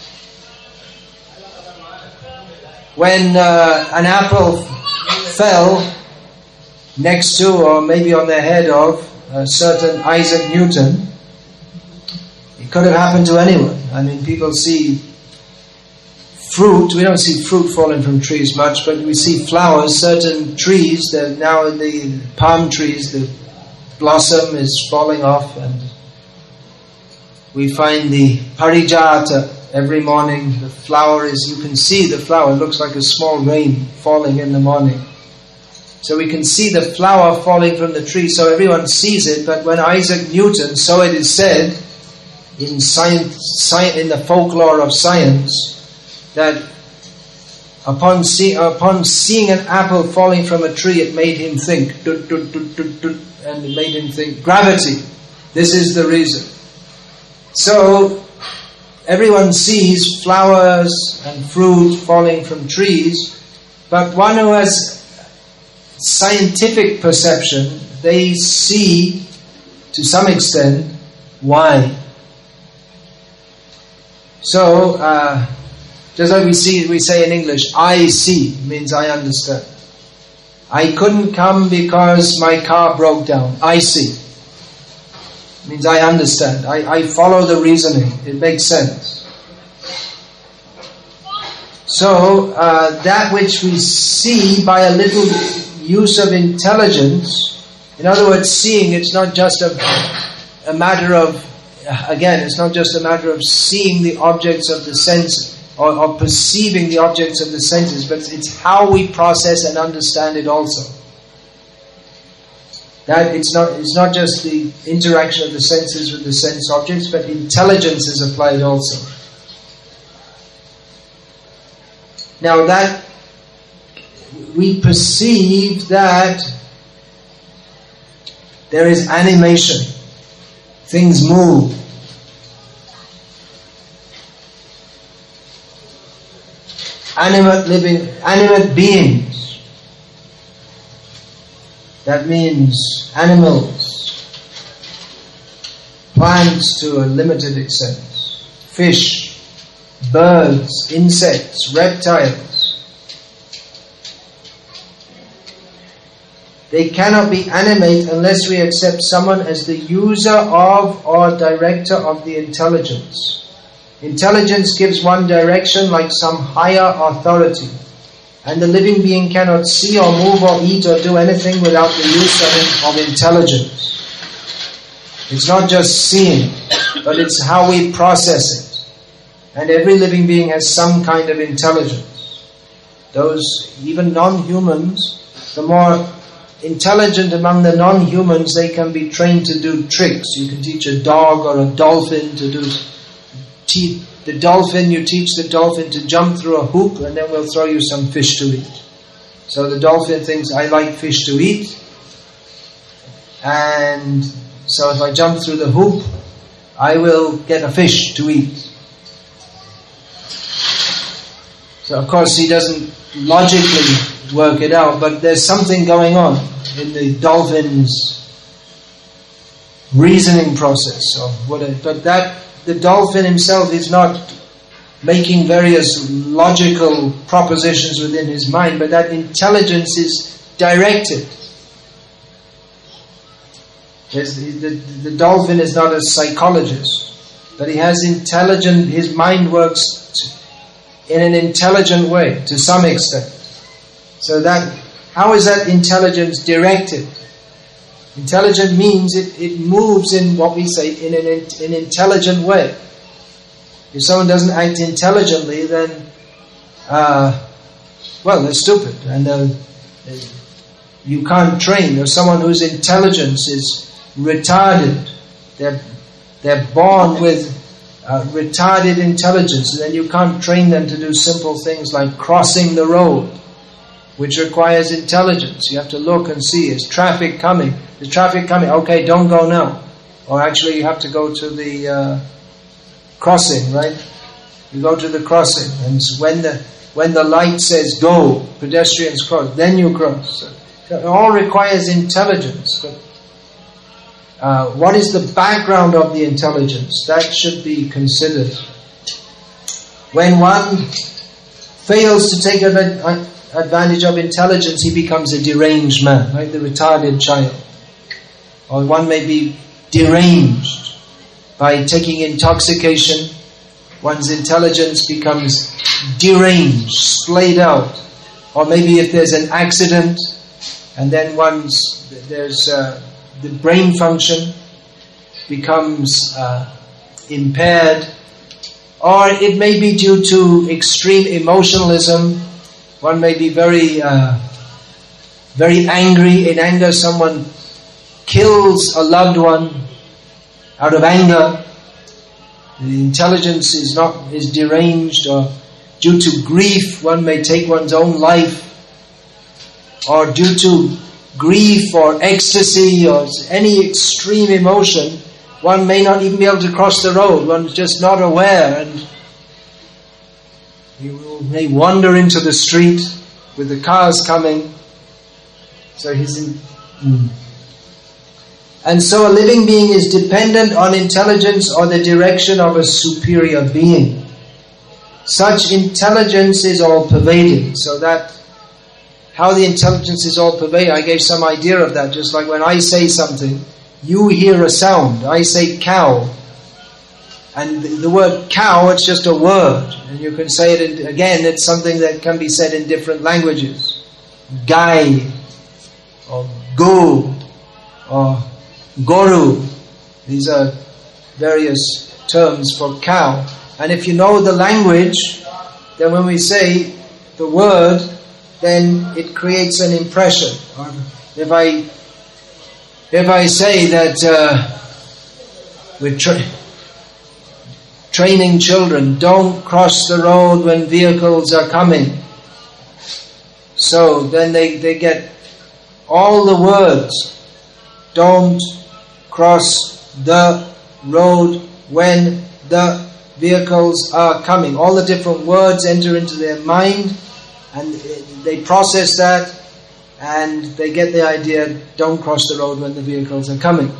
When uh, an apple fell next to, or maybe on the head of, a certain Isaac Newton, it could have happened to anyone. I mean, people see fruit, we don't see fruit falling from trees much, but we see flowers, certain trees, that now the palm trees, the blossom is falling off, and we find the parijata every morning. The flower is, you can see the flower, it looks like a small rain falling in the morning. So we can see the flower falling from the tree, so everyone sees it. But when Isaac Newton, so it is said in science, in the folklore of science, that upon, see, upon seeing an apple falling from a tree, it made him think, dut, dut, dut, dut, dut, and it made him think, gravity, this is the reason. So everyone sees flowers and fruit falling from trees, but one who has scientific perception, they see to some extent why. So, uh, just like we see, we say in English, I see, means I understand. I couldn't come because my car broke down. I see. Means I understand. I, I follow the reasoning. It makes sense. So, uh, that which we see by a little use of intelligence, in other words, seeing, it's not just a, a matter of, again, it's not just a matter of seeing the objects of the senses, or, or perceiving the objects of the senses, but it's how we process and understand it also. That it's not, it's not just the interaction of the senses with the sense objects, but intelligence is applied also. Now that we perceive that there is animation, things move. Animate living, animate beings. That means animals, plants to a limited extent, fish, birds, insects, reptiles. They cannot be animate unless we accept someone as the user of or director of the intelligence. Intelligence gives one direction like some higher authority. And the living being cannot see or move or eat or do anything without the use of, of intelligence. It's not just seeing, but it's how we process it. And every living being has some kind of intelligence. Those, even non-humans, the more intelligent among the non-humans, they can be trained to do tricks. You can teach a dog or a dolphin to do... Te- the dolphin, you teach the dolphin to jump through a hoop, and then we'll throw you some fish to eat. So the dolphin thinks, I like fish to eat. And so if I jump through the hoop, I will get a fish to eat. So of course he doesn't logically work it out, but there's something going on in the dolphin's reasoning process. Or whatever. But that, the dolphin himself is not making various logical propositions within his mind, but that intelligence is directed. The, the, the dolphin is not a psychologist, but he has intelligent, his mind works in an intelligent way to some extent. So that, how is that intelligence directed? Intelligent means it, it moves in what we say in an, an intelligent way. If someone doesn't act intelligently, then uh, well, they're stupid, and uh, you can't train. Or someone whose intelligence is retarded, they're they're born with uh, retarded intelligence, and then you can't train them to do simple things like crossing the road, which requires intelligence. You have to look and see, is traffic coming? Is traffic coming? Okay, don't go now. Or actually you have to go to the uh, crossing, right? You go to the crossing, and when the when the light says go, pedestrians cross, then you cross. So it all requires intelligence. But uh, what is the background of the intelligence? That should be considered. When one fails to take advantage of intelligence, he becomes a deranged man, like the retarded child. Or one may be deranged by taking intoxication. One's intelligence becomes deranged, splayed out. Or maybe if there's an accident, and then one's there's uh, the brain function becomes uh, impaired. Or it may be due to extreme emotionalism. One may be very, uh, very angry. In anger, someone kills a loved one out of anger. The intelligence is not is deranged. Or due to grief, one may take one's own life. Or due to grief or ecstasy or any extreme emotion, one may not even be able to cross the road. One's just not aware, and you may wander into the street with the cars coming. So he's in. Mm. And so a living being is dependent on intelligence or the direction of a superior being. Such intelligence is all-pervading. So that, how the intelligence is all-pervading, I gave some idea of that. Just like when I say something, you hear a sound. I say cow. And the, the word cow, it's just a word. And you can say it in, again, it's something that can be said in different languages. Gai, or go, or goru. These are various terms for cow. And if you know the language, then when we say the word, then it creates an impression. Or if I if I say that uh, we're tra- training children, don't cross the road when vehicles are coming. So then they, they get all the words. Don't cross the road when the vehicles are coming. All the different words enter into their mind, and they process that, and they get the idea, don't cross the road when the vehicles are coming.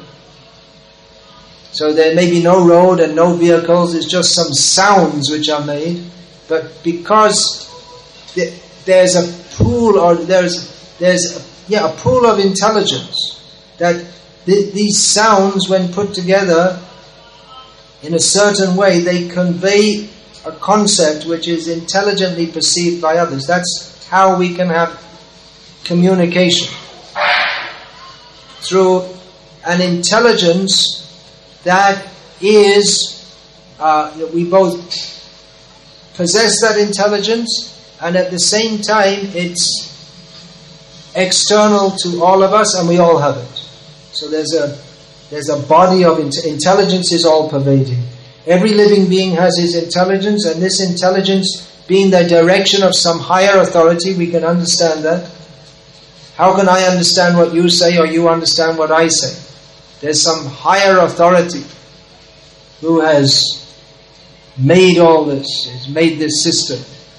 So there may be no road and no vehicles, it's just some sounds which are made. But because there's a pool, or there's there's a, yeah a pool of intelligence, that th- these sounds, when put together in a certain way, they convey a concept which is intelligently perceived by others. That's how we can have communication. Through an intelligence that is, uh, we both possess that intelligence, and at the same time it's external to all of us, and we all have it. So there's a there's a body of int- intelligence is all pervading. Every living being has his intelligence, and this intelligence being the direction of some higher authority, we can understand that. How can I understand what you say, or you understand what I say? There's some higher authority who has made all this, has made this system.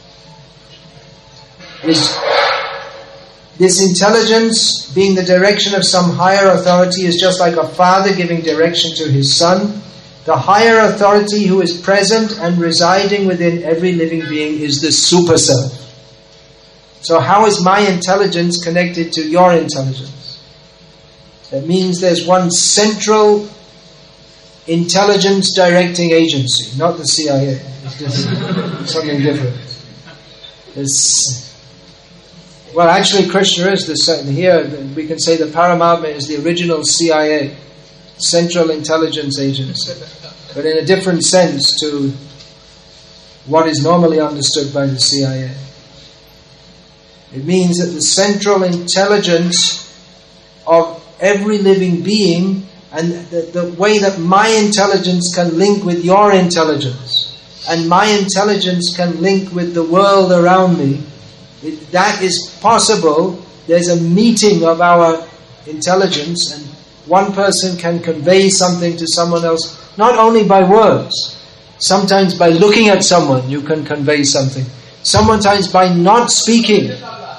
Is this intelligence being the direction of some higher authority is just like a father giving direction to his son. The higher authority who is present and residing within every living being is the super self. So how is my intelligence connected to your intelligence? That means there's one central intelligence directing agency, not the C I A. It's just something different. It's, well, actually, Krishna is the here. We can say the Paramatma is the original C I A, Central Intelligence Agency, but in a different sense to what is normally understood by the C I A. It means that the central intelligence of every living being, and the, the way that my intelligence can link with your intelligence, and my intelligence can link with the world around me, it, that is possible. There's a meeting of our intelligence, and one person can convey something to someone else, not only by words. Sometimes by looking at someone you can convey something. sometimes by not speaking.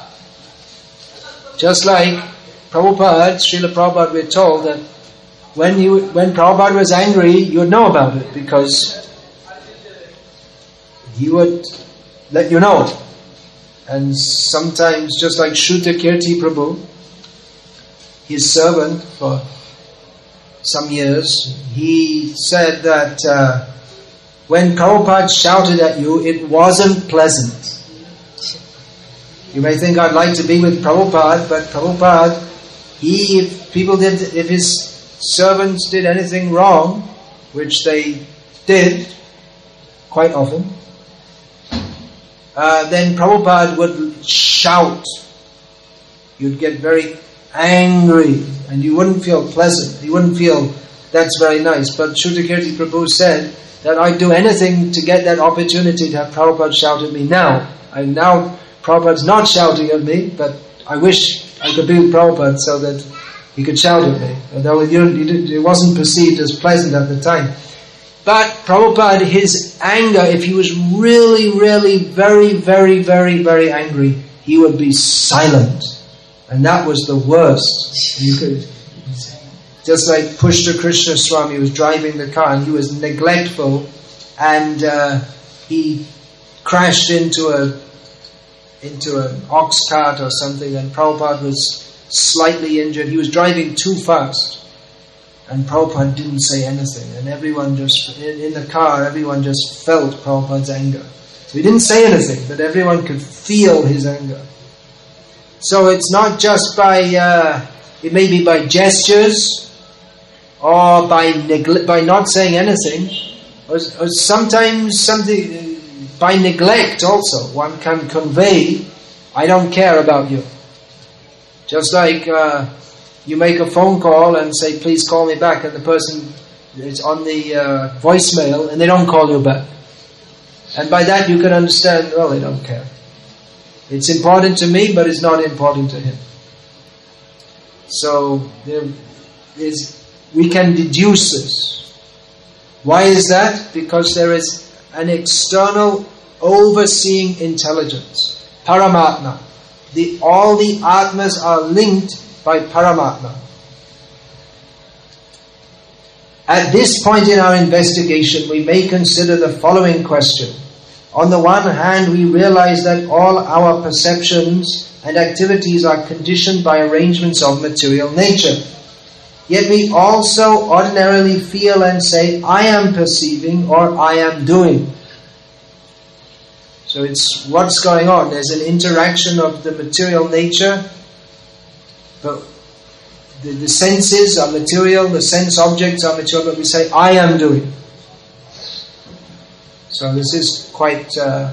Just like Prabhupada, Srila Prabhupada, we're told that when you, when Prabhupada was angry, you would know about it because he would let you know. And sometimes, just like Shruta Kirti Prabhu, his servant for some years, he said that uh, when Prabhupada shouted at you, it wasn't pleasant. You may think I'd like to be with Prabhupada, but Prabhupada, he, if people did, if his servants did anything wrong, which they did quite often, uh, then Prabhupada would shout. You'd get very angry and you wouldn't feel pleasant. You wouldn't feel that's very nice. But Shrutakirti Prabhu said that I'd do anything to get that opportunity to have Prabhupada shout at me now. I now Prabhupada's not shouting at me, but I wish I could be with Prabhupada so that he could shout at me. Although it wasn't perceived as pleasant at the time. But Prabhupada, his anger, if he was really, really very, very, very, very angry, he would be silent. And that was the worst. You could, just like Pushta Krishna Swami was driving the car and he was neglectful and uh, he crashed into a into an ox cart or something, and Prabhupada was slightly injured. He was driving too fast and Prabhupada didn't say anything, and everyone just, in, in the car, everyone just felt Prabhupada's anger. So he didn't say anything, but everyone could feel his anger. So it's not just by, uh, it may be by gestures or by neglect, by not saying anything, or, or sometimes something by neglect also. One can convey, I don't care about you. Just like uh, you make a phone call and say, please call me back, and the person is on the uh, voicemail and they don't call you back. And by that you can understand, well, they don't care. It's important to me, but it's not important to him. So there is, we can deduce this. Why is that? Because there is an external overseeing intelligence, Paramatma. The, all the Atmas are linked by Paramatma. At this point in our investigation, we may consider the following question. On the one hand, we realize that all our perceptions and activities are conditioned by arrangements of material nature. Yet we also ordinarily feel and say, I am perceiving or I am doing. So it's what's going on. There's an interaction of the material nature. But the, the senses are material, the sense objects are material, but we say, I am doing. So this is quite, uh,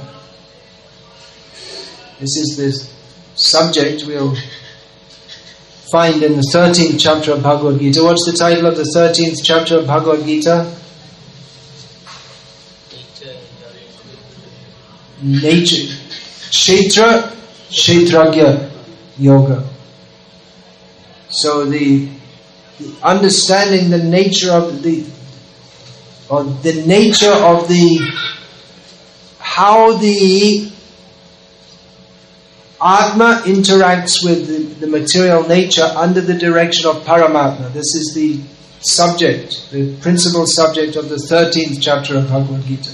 this is the subject we'll find in the thirteenth chapter of Bhagavad Gita. What's the title of the thirteenth chapter of Bhagavad Gita? Nature. Kshetra, Kshetragya Yoga. So the, the understanding the nature of the, or the nature of the, how the Atma interacts with the, the material nature under the direction of Paramatma. This is the subject, the principal subject of the thirteenth chapter of Bhagavad Gita.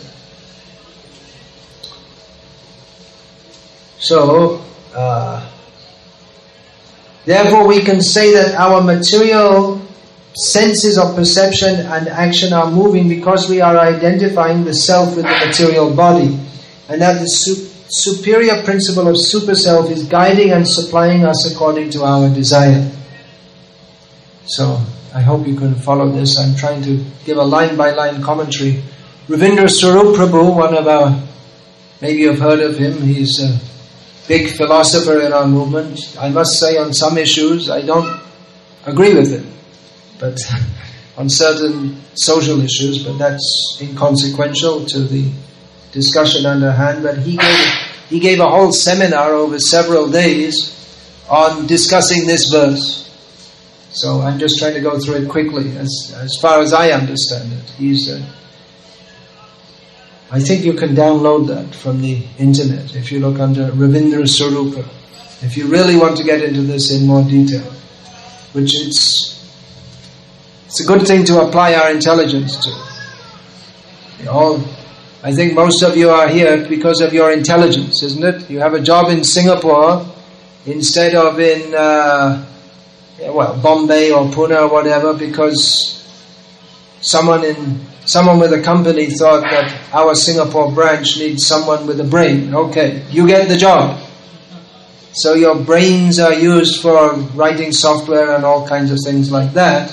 So, uh, therefore we can say that our material senses of perception and action are moving because we are identifying the self with the material body, and that the su- superior principle of super self is guiding and supplying us according to our desire. So, I hope you can follow this. I'm trying to give a line-by-line commentary. Ravindra Swarup Prabhu, one of our, maybe you've heard of him, he's a big philosopher in our movement. I must say on some issues I don't agree with him, but on certain social issues, but that's inconsequential to the discussion under hand. But he gave, he gave a whole seminar over several days on discussing this verse. So I'm just trying to go through it quickly as, as far as I understand it. He's a I think you can download that from the internet if you look under Ravindra Swarupa. If you really want to get into this in more detail, which it's it's a good thing to apply our intelligence to. You all, I think most of you are here because of your intelligence, isn't it? You have a job in Singapore instead of in uh, well Bombay or Pune or whatever, because someone in someone with a company thought that our Singapore branch needs someone with a brain. Okay, you get the job. So your brains are used for writing software and all kinds of things like that.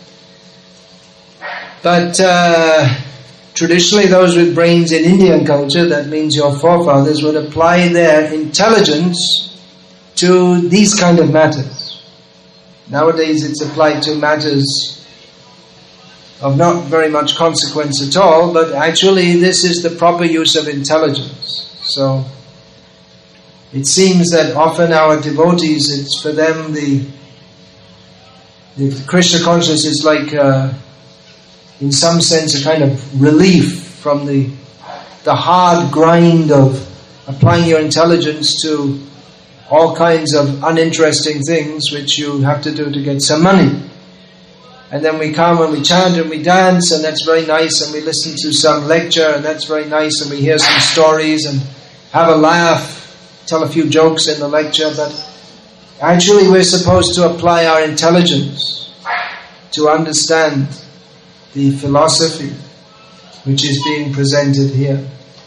But uh, traditionally those with brains in Indian culture, that means your forefathers, would apply their intelligence to these kind of matters. Nowadays it's applied to matters of not very much consequence at all, but actually this is the proper use of intelligence. So it seems that often our devotees, it's for them the the Krishna consciousness is like uh, in some sense a kind of relief from the the hard grind of applying your intelligence to all kinds of uninteresting things which you have to do to get some money. And then we come and we chant and we dance, and that's very nice, and we listen to some lecture, and that's very nice, and we hear some stories and have a laugh, tell a few jokes in the lecture, but actually we're supposed to apply our intelligence to understand the philosophy which is being presented here.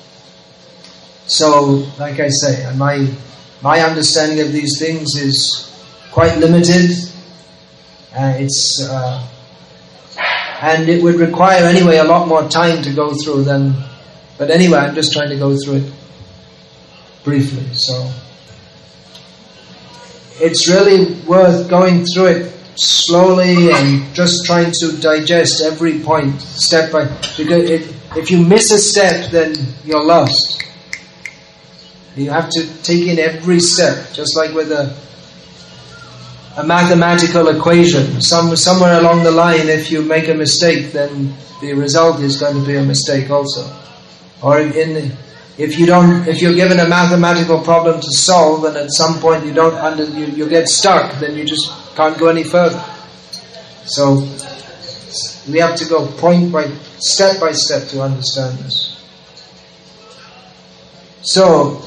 So, like I say, my my understanding of these things is quite limited. Uh, it's uh, and it would require anyway a lot more time to go through than. But anyway, I'm just trying to go through it briefly. So it's really worth going through it slowly and just trying to digest every point step by. Because it, if you miss a step, then you're lost. You have to take in every step, just like with a. A mathematical equation. Some, somewhere along the line, if you make a mistake, then the result is going to be a mistake also. Or in, if you don't, if you're given a mathematical problem to solve, and at some point you don't under, you, you get stuck, then you just can't go any further. So we have to go point by step by step to understand this. So.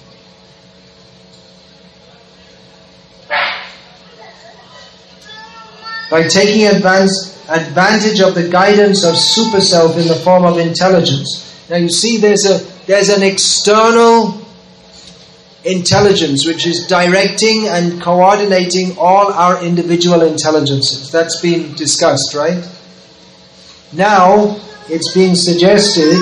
By taking advance, advantage of the guidance of Super Self in the form of intelligence. Now you see there's a there's an external intelligence which is directing and coordinating all our individual intelligences. That's been discussed, right? Now it's being suggested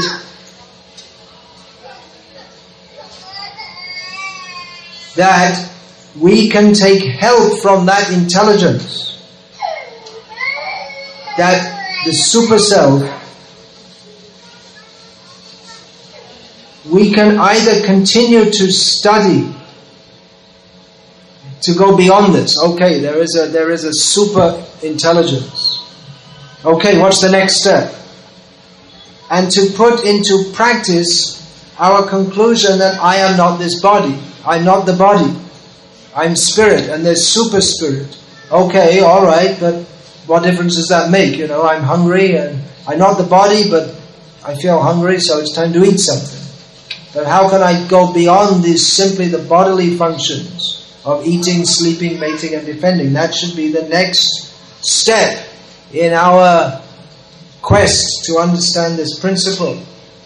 that we can take help from that intelligence. That the Super Self, we can either continue to study to go beyond this. Okay, there is a there is a super intelligence. Okay, what's the next step? And to put into practice our conclusion that I am not this body. I'm not the body. I'm spirit, and there's super spirit. Okay, all right, but what difference does that make? You know, I'm hungry and I'm not the body, but I feel hungry, so it's time to eat something. But how can I go beyond these simply the bodily functions of eating, sleeping, mating and defending? That should be the next step in our quest to understand this principle.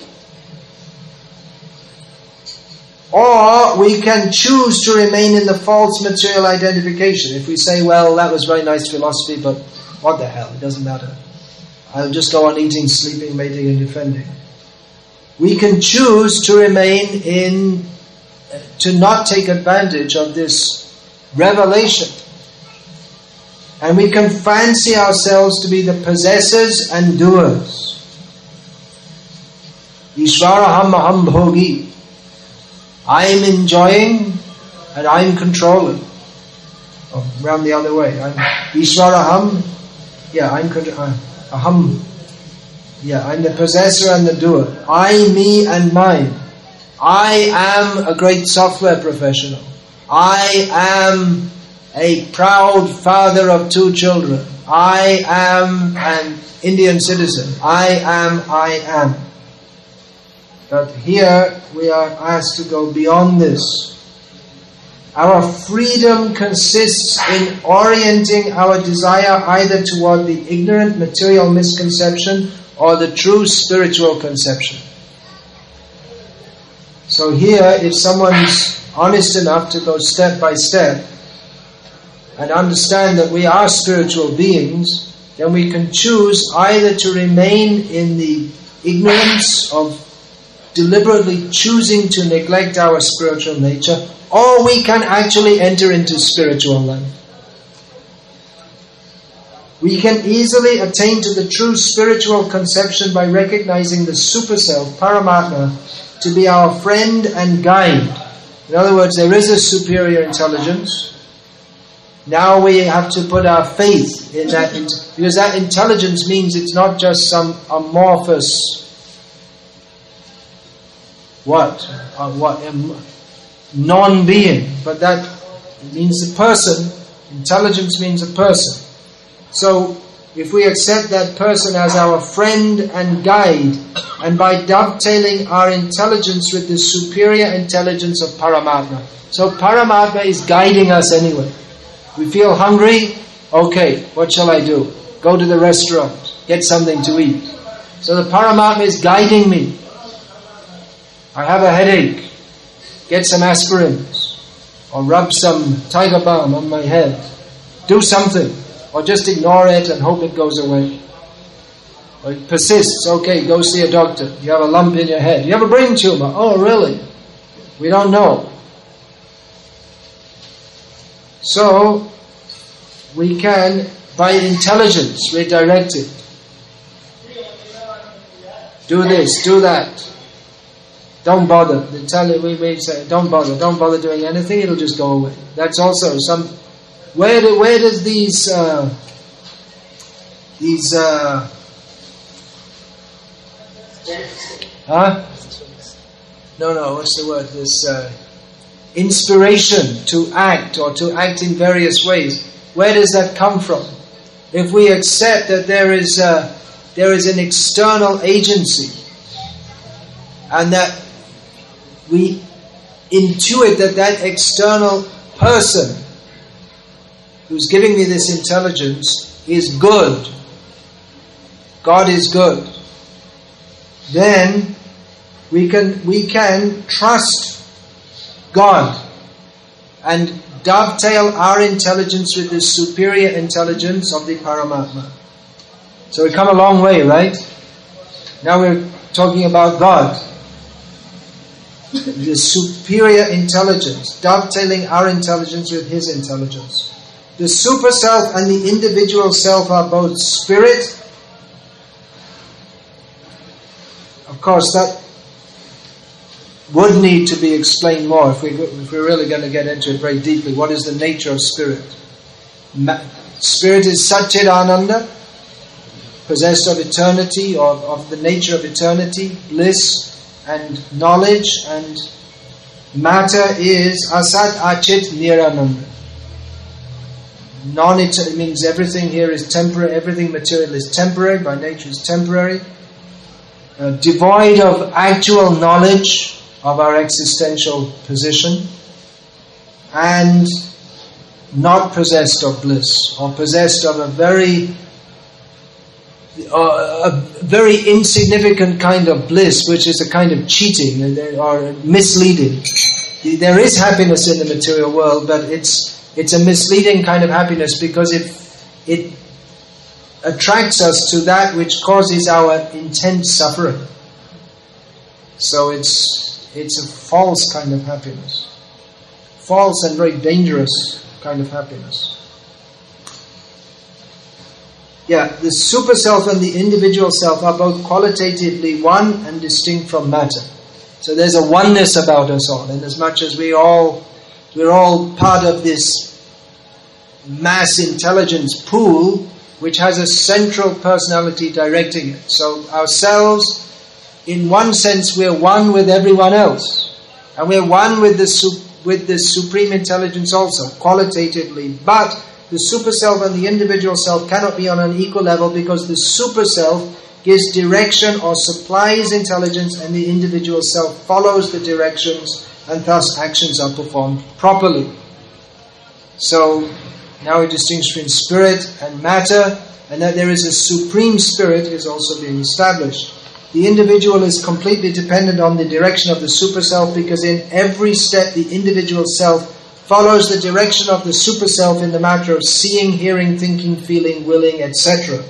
Or we can choose to remain in the false material identification. If we say, well, that was very nice philosophy, but what the hell, it doesn't matter. I'll just go on eating, sleeping, mating and defending. We can choose to remain in, to not take advantage of this revelation. And we can fancy ourselves to be the possessors and doers. Ishvaraham aham bhogi. I am enjoying and I am controlling. Oh, round the other way. I'm Ishvaraham. Yeah, I'm uh, aham. Yeah, I'm the possessor and the doer. I, me and mine. I am a great software professional. I am a proud father of two children. I am an Indian citizen. I am, I am. But here we are asked to go beyond this. Our freedom consists in orienting our desire either toward the ignorant material misconception or the true spiritual conception. So here, if someone's honest enough to go step by step and understand that we are spiritual beings, then we can choose either to remain in the ignorance of deliberately choosing to neglect our spiritual nature, or we can actually enter into spiritual life. We can easily attain to the true spiritual conception by recognizing the super self, Paramatma, to be our friend and guide. In other words, there is a superior intelligence. Now we have to put our faith in that, because that intelligence means it's not just some amorphous what? Uh, what? Um, non-being, but that means a person. Intelligence means a person. So, if we accept that person as our friend and guide, and by dovetailing our intelligence with the superior intelligence of Paramatma. So Paramatma is guiding us anyway. We feel hungry, okay, what shall I do? Go to the restaurant, get something to eat. So the Paramatma is guiding me. I have a headache, get some aspirins, or rub some tiger balm on my head. Do something, or just ignore it and hope it goes away. Or it persists, okay, go see a doctor. You have a lump in your head. You have a brain tumor. Oh, really? We don't know. So, we can, by intelligence, redirect it. Do this, do that. Don't bother. They tell you, we, we say, don't bother, don't bother doing anything, it'll just go away. That's also some... Where do, where does these... Uh, these... Uh, huh? No, no, what's the word? This uh, inspiration to act or to act in various ways. Where does that come from? If we accept that there is a, there is an external agency and that we intuit that that external person who's giving me this intelligence is good, God is good, then we can we can trust God and dovetail our intelligence with the superior intelligence of the Paramatma. So we come a long way, right? Now we're talking about God. The superior intelligence, dovetailing our intelligence with His intelligence. The super self and the individual self are both spirit. Of course, that would need to be explained more if, we, if we're really going to get into it very deeply. What is the nature of spirit? Ma- spirit is Satchidananda, possessed of eternity, or of the nature of eternity, bliss and knowledge, and matter is Asat Achit Nirananda. Non-eternal means everything here is temporary, everything material is temporary, by nature is temporary. Uh, devoid of actual knowledge of our existential position, and not possessed of bliss, or possessed of a very uh, a very insignificant kind of bliss, which is a kind of cheating or misleading. There is happiness in the material world, but it's it's a misleading kind of happiness because it it attracts us to that which causes our intense suffering. So it's it's a false kind of happiness. False and very dangerous kind of happiness. Yeah, the super self and the individual self are both qualitatively one and distinct from matter. So there's a oneness about us all, in as much as we all we're all part of this mass intelligence pool. which has a central personality directing it. So ourselves, in one sense, we're one with everyone else. And we're one with the, su- with the Supreme Intelligence also, qualitatively. But the super self and the individual self cannot be on an equal level, because the super self gives direction or supplies intelligence, and the individual self follows the directions, and thus actions are performed properly. So now we distinguish between spirit and matter, and that there is a supreme spirit is also being established. The individual is completely dependent on the direction of the super self, because in every step the individual self follows the direction of the super self in the matter of seeing, hearing, thinking, feeling, willing, et cetera.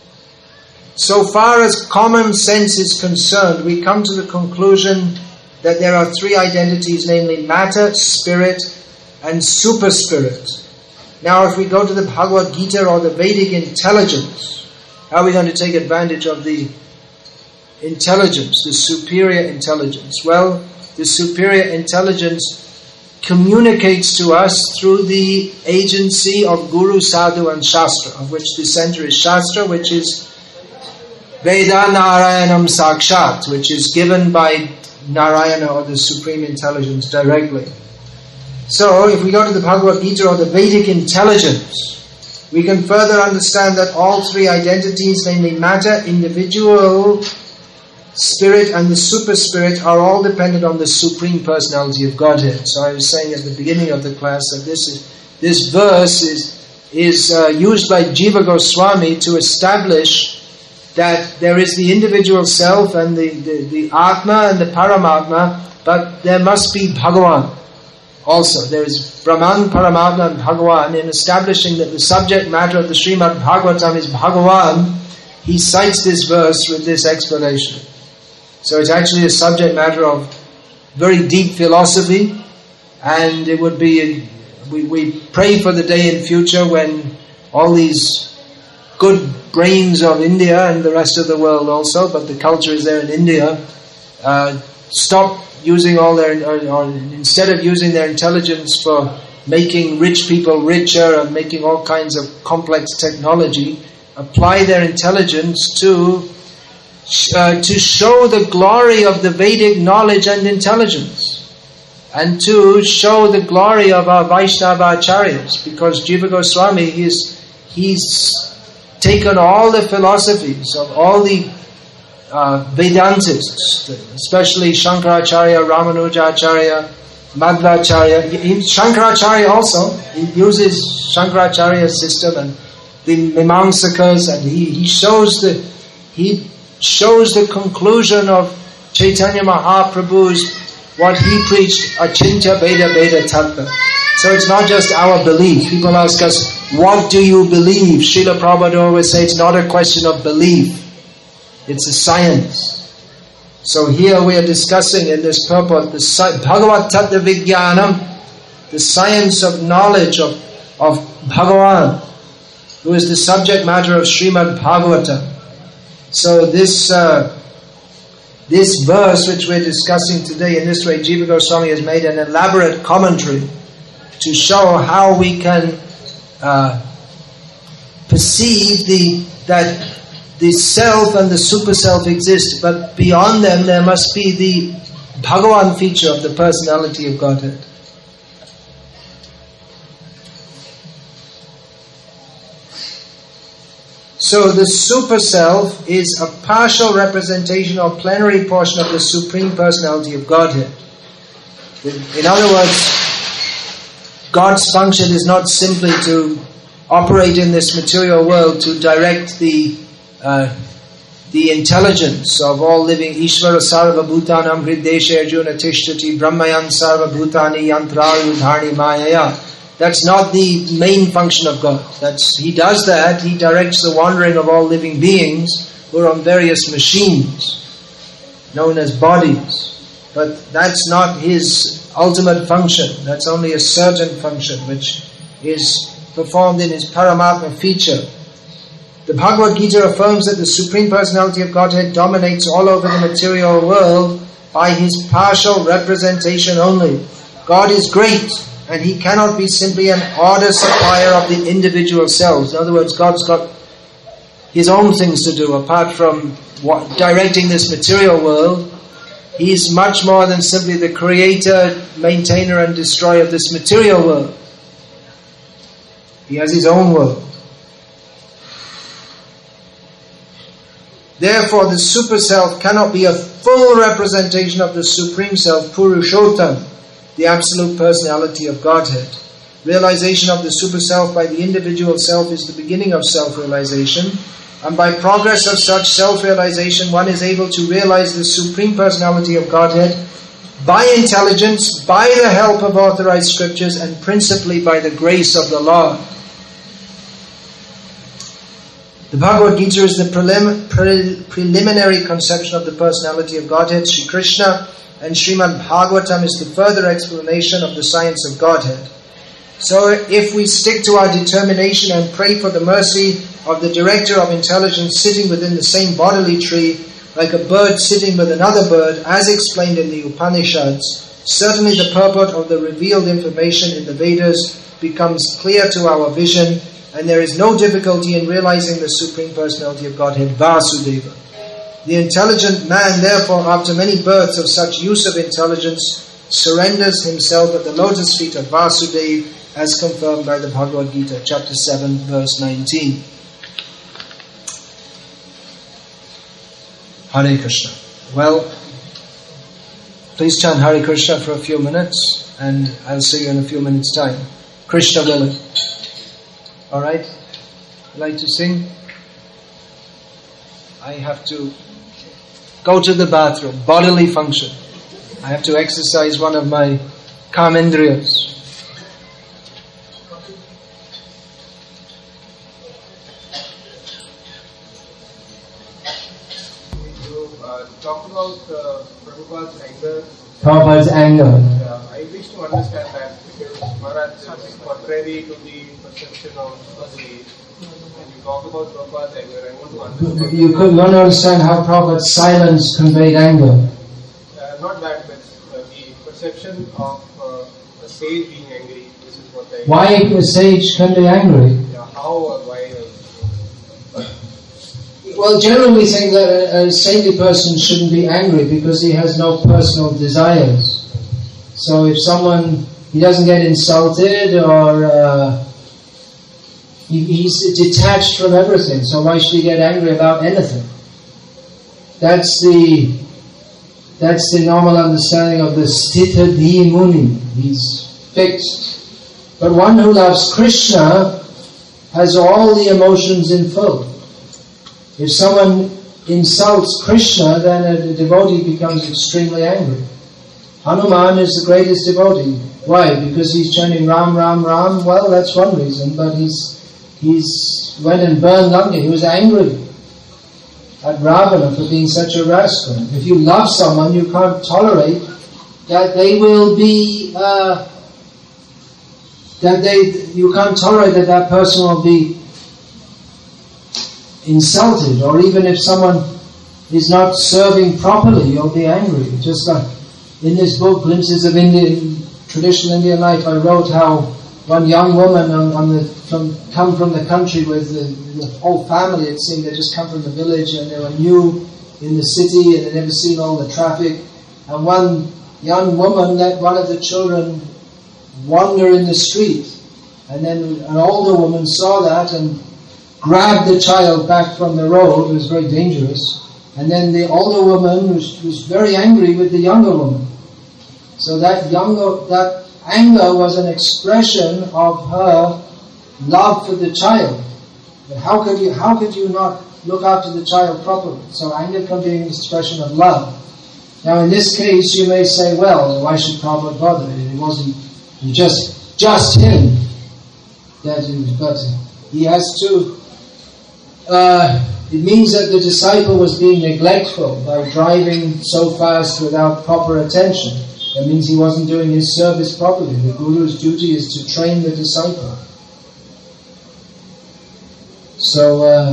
So far as common sense is concerned, we come to the conclusion that there are three identities, namely matter, spirit, and super spirit. Now if we go to the Bhagavad Gita or the Vedic intelligence, how are we going to take advantage of the intelligence, the superior intelligence? Well, the superior intelligence communicates to us through the agency of Guru, Sadhu and Shastra, of which the center is Shastra, which is Veda Narayanam Sakshat, which is given by Narayana or the Supreme Intelligence directly. So, if we go to the Bhagavad Gita or the Vedic intelligence, we can further understand that all three identities, namely matter, individual spirit and the super spirit, are all dependent on the Supreme Personality of Godhead. So I was saying at the beginning of the class that this is, this verse is, is uh, used by Jiva Goswami to establish that there is the individual self and the, the, the Atma and the Paramatma, but there must be Bhagavan also. There is Brahman, Paramatma and Bhagavan. In establishing that the subject matter of the Srimad Bhagavatam is Bhagavan, he cites this verse with this explanation. So it's actually a subject matter of very deep philosophy, and it would be, we, we pray for the day in future when all these good brains of India and the rest of the world also, but the culture is there in India, uh, stop using all their, or, or instead of using their intelligence for making rich people richer and making all kinds of complex technology, apply their intelligence to uh, to show the glory of the Vedic knowledge and intelligence, and to show the glory of our Vaishnava Acharyas, because Jiva Goswami, he's, he's taken all the philosophies of all the uh, Vedantists, especially Shankaracharya, Ramanujacharya, Madhvacharya. Shankaracharya also, he uses Shankaracharya's system and the Mimamsakas, and he, he shows the he shows the conclusion of Chaitanya Mahaprabhu's, what he preached, Achintya Veda Veda Tattva. So it's not just our belief. People ask us, what do you believe? Srila Prabhupada always says it's not a question of belief. It's a science. So here we are discussing in this purport the Bhagavat Tattva Vijnanam, the science of knowledge of, of Bhagavan, who is the subject matter of Srimad Bhagavatam. So this uh, this verse which we're discussing today, in this way Jiva Goswami has made an elaborate commentary to show how we can uh, perceive the that the self and the super self exist, but beyond them there must be the Bhagavan feature of the personality of Godhead. So the super self is a partial representation or plenary portion of the Supreme Personality of Godhead. In other words, God's function is not simply to operate in this material world to direct the uh, the intelligence of all living. Ishvara sarva bhutanam hrideshe arjuna tishtati brahmayan sarva bhutani yantrayu dharni mayaya. That's not the main function of God. That's He does that. He directs the wandering of all living beings who are on various machines known as bodies. But that's not His ultimate function. That's only a certain function which is performed in His Paramatma feature. The Bhagavad Gita affirms that the Supreme Personality of Godhead dominates all over the material world by His partial representation only. God is great, and He cannot be simply an order supplier of the individual selves. In other words, God's got his own things to do apart from what, directing this material world. He's much more than simply the creator, maintainer and destroyer of this material world. He has his own world. Therefore, the Super Self cannot be a full representation of the Supreme Self, Purushottam, the Absolute Personality of Godhead. Realization of the Super Self by the individual self is the beginning of self-realization, and by progress of such self-realization one is able to realize the Supreme Personality of Godhead by intelligence, by the help of authorized scriptures, and principally by the grace of the Lord. The Bhagavad Gita is the prelim- pre- preliminary conception of the personality of Godhead, Sri Krishna, and Srimad Bhagavatam is the further explanation of the science of Godhead. So if we stick to our determination and pray for the mercy of the director of intelligence sitting within the same bodily tree, like a bird sitting with another bird, as explained in the Upanishads, certainly the purport of the revealed information in the Vedas becomes clear to our vision, and there is no difficulty in realizing the Supreme Personality of Godhead, Vasudeva. The intelligent man, therefore, after many births of such use of intelligence, surrenders himself at the lotus feet of Vasudeva, as confirmed by the Bhagavad Gita, chapter seven, verse nineteen. Hare Krishna. Well, please chant Hare Krishna for a few minutes, and I'll see you in a few minutes' time. Krishna willing. All right? You like to sing? I have to go to the bathroom, bodily function. I have to exercise one of my kamendriyas. Talk about uh, Prabhupada's anger. Prabhupada's anger. Uh, I wish to understand that because Maharaj is contrary to the perception of Bhakti. And you talk about Prabhupada's anger, I want to understand. You could not understand how Prabhupada's silence conveyed anger. Uh, not that, but uh, the perception of uh, a sage being angry. This is what I. Why a sage can be angry? Yeah, how or why? Uh, Well, generally we think that a, a saintly person shouldn't be angry because he has no personal desires. So if someone, he doesn't get insulted or uh, he, he's detached from everything, so why should he get angry about anything? That's the that's the normal understanding of the Sthita Dhi Muni. He's fixed. But one who loves Krishna has all the emotions in full. If someone insults Krishna, then a devotee becomes extremely angry. Hanuman is the greatest devotee. Why? Because he's chanting Ram, Ram, Ram. Well, that's one reason. But he's he's went and burned Lanka. He was angry at Ravana for being such a rascal. If you love someone, you can't tolerate that they will be uh, that they you can't tolerate that that person will be insulted, or even if someone is not serving properly, you'll be angry. Just like in this book, Glimpses of Indian Traditional Indian Life, I wrote how one young woman on, on the from come from the country with the, the whole family. It seemed they just come from the village and they were new in the city and they'd never seen all the traffic. And one young woman let one of the children wander in the street, and then an older woman saw that and grabbed the child back from the road. It was very dangerous. And then the older woman was, was very angry with the younger woman. So that younger, that anger was an expression of her love for the child. But how could you, how could you not look after the child properly? So anger can be an expression of love. Now in this case you may say, well, why should Prabhupada bother? It wasn't just, just him. That is, but he has to Uh, it means that the disciple was being neglectful by driving so fast without proper attention. That means he wasn't doing his service properly. The Guru's duty is to train the disciple. So, uh,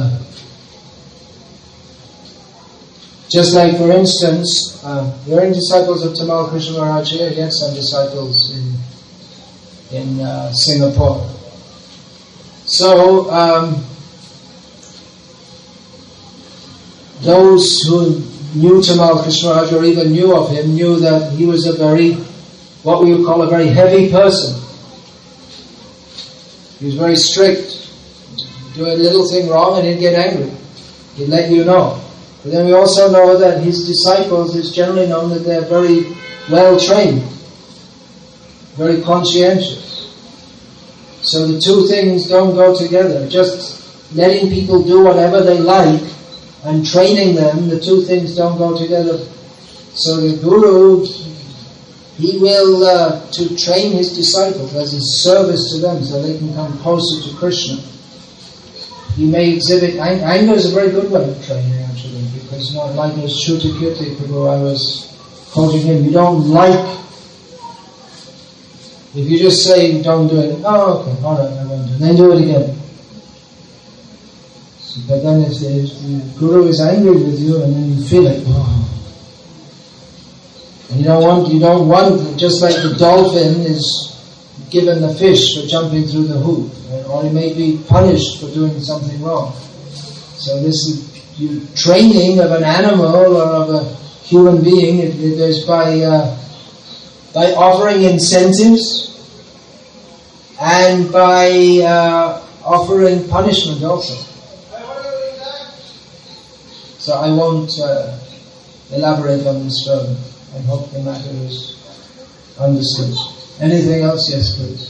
just like for instance, uh, there are disciples of Tamal Krishna Maharaj here, he had some disciples in, in uh, Singapore. So, um, those who knew Tamal Krishnaraj or even knew of him knew that he was a very, what we would call a very heavy person. He was very strict. Do a little thing wrong and he'd get angry. He'd let you know. But then we also know that his disciples, it's generally known that they're very well trained, very conscientious. So the two things don't go together. Just letting people do whatever they like and training them, the two things don't go together. So the Guru, he will uh, to train his disciples as a service to them so they can come closer to Krishna. He may exhibit ang- anger is a very good way of training actually, because not like as Shrutakirti Prabhu, I was quoting him, you don't like, if you just say don't do it, oh okay, alright, I won't do it, then do it again. So, but then if the, if the Guru is angry with you and then you feel it, oh. And you don't want, you don't want, just like the dolphin is given the fish for jumping through the hoop, or he may be punished for doing something wrong. So this is you, training of an animal or of a human being. It, it is by uh, by offering incentives and by uh, offering punishment also. So I won't uh, elaborate on this further. I hope the matter is understood. Anything else? Yes, please.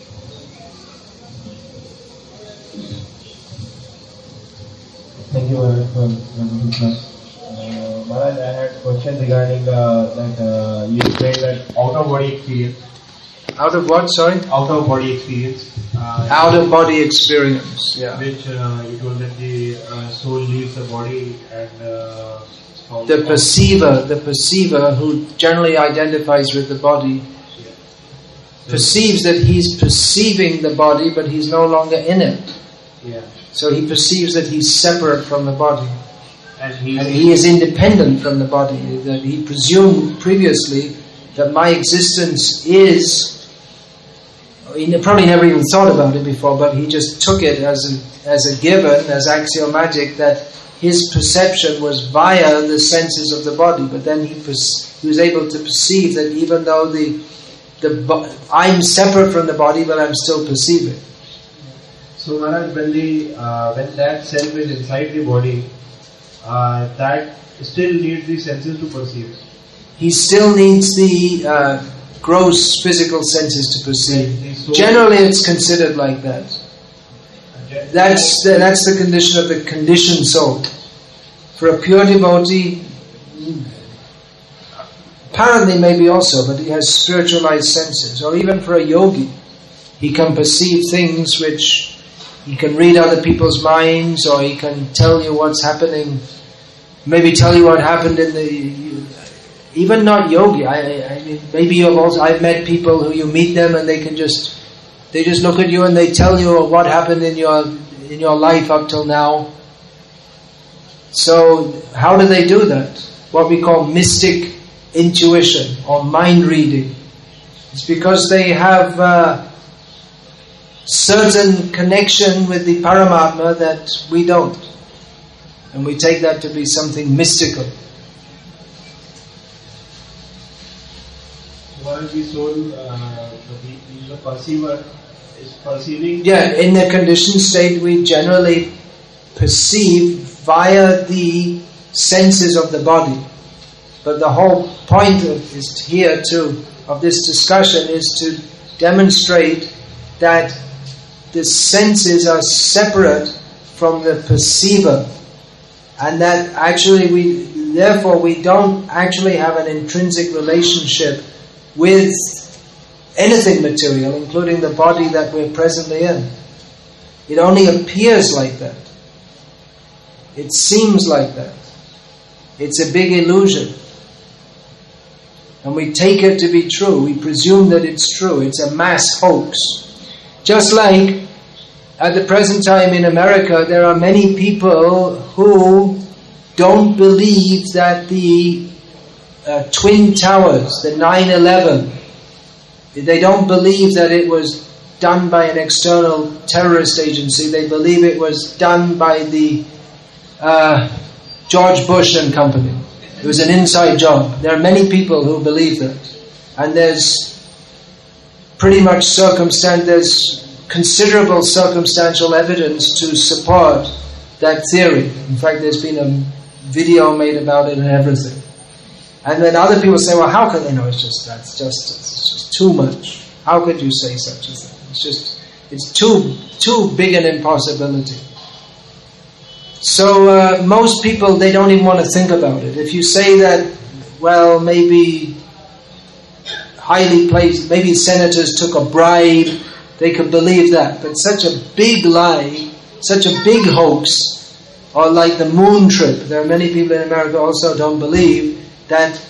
Thank you Maharaj for the class. Uh, Maharaj, I had a question regarding uh, that uh, you said that out of body experience. Out of what? Sorry. Out of body experience. Uh, out of body experience. Yeah. Which uh, you told that the uh, soul leaves the body and. Uh, the perceiver, the perceiver who generally identifies with the body, yeah. perceives that he's perceiving the body, but he's no longer in it. Yeah. So he perceives that he's separate from the body. And, he's and he is independent from the body. That he presumed previously that my existence is, he probably never even thought about it before, but he just took it as a, as a given, as axiomatic, that his perception was via the senses of the body. But then he, pers- he was able to perceive that even though the, the bo- I'm separate from the body, but I'm still perceiving. So Maharaj, when, the, uh, when that self is inside the body, uh, that still needs the senses to perceive. He still needs the uh, gross physical senses to perceive. Generally it's considered like that. That's the, that's the condition of the conditioned soul. For a pure devotee, apparently maybe also, but he has spiritualized senses. Or even for a yogi, he can perceive things which he can read other people's minds, or he can tell you what's happening, maybe tell you what happened in the... Even not yogi, I, I mean, maybe you've also, I've met people who you meet them and they can just... They just look at you and they tell you what happened in your in your life up till now. So how do they do that? What we call mystic intuition or mind reading. It's because they have a certain connection with the Paramatma that we don't. And we take that to be something mystical. What is the soul, uh, the, the perceiver is perceiving? Yeah, in the conditioned state we generally perceive via the senses of the body. But the whole point of is here too, of this discussion is to demonstrate that the senses are separate from the perceiver. And that actually we, therefore we don't actually have an intrinsic relationship with anything material, including the body that we're presently in. It only appears like that. It seems like that. It's a big illusion. And we take it to be true. We presume that it's true. It's a mass hoax. Just like at the present time in America, there are many people who don't believe that the Uh, Twin Towers, the nine eleven, they don't believe that it was done by an external terrorist agency. They believe it was done by the uh, George Bush and company. It was an inside job. There are many people who believe that. And there's pretty much circumstan- there's considerable circumstantial evidence to support that theory. In fact, there's been a video made about it and everything. And then other people say, well, how can they know? It's just, that's just, it's just too much. How could you say such a thing? It's just, it's too, too big an impossibility. So uh, most people, they don't even want to think about it. If you say that, well, maybe highly placed, maybe senators took a bribe, they could believe that. But such a big lie, such a big hoax, or like the moon trip, there are many people in America also don't believe that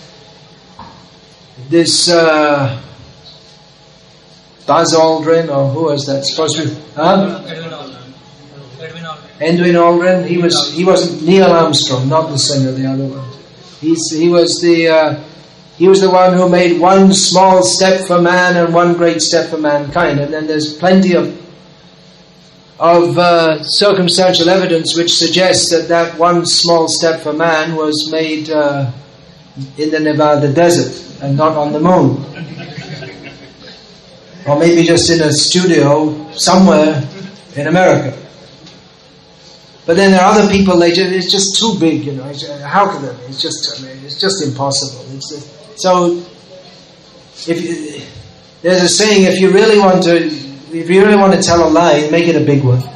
this uh, Buzz Aldrin, or who was that supposed to be? Huh? Edwin Aldrin. Edwin Aldrin. Edwin Aldrin. He was he wasn't Neil Armstrong, not the singer, the other one. He's he was the uh, he was the one who made one small step for man and one great step for mankind. And then there's plenty of of uh, circumstantial evidence which suggests that that one small step for man was made uh, in the Nevada desert and not on the moon. Or maybe just in a studio somewhere in America. But then there are other people, they just, it's just too big, you know. How can that be? It's just, I mean, it's just impossible. It's just, so, if you, there's a saying, if you really want to, if you really want to tell a lie, make it a big one.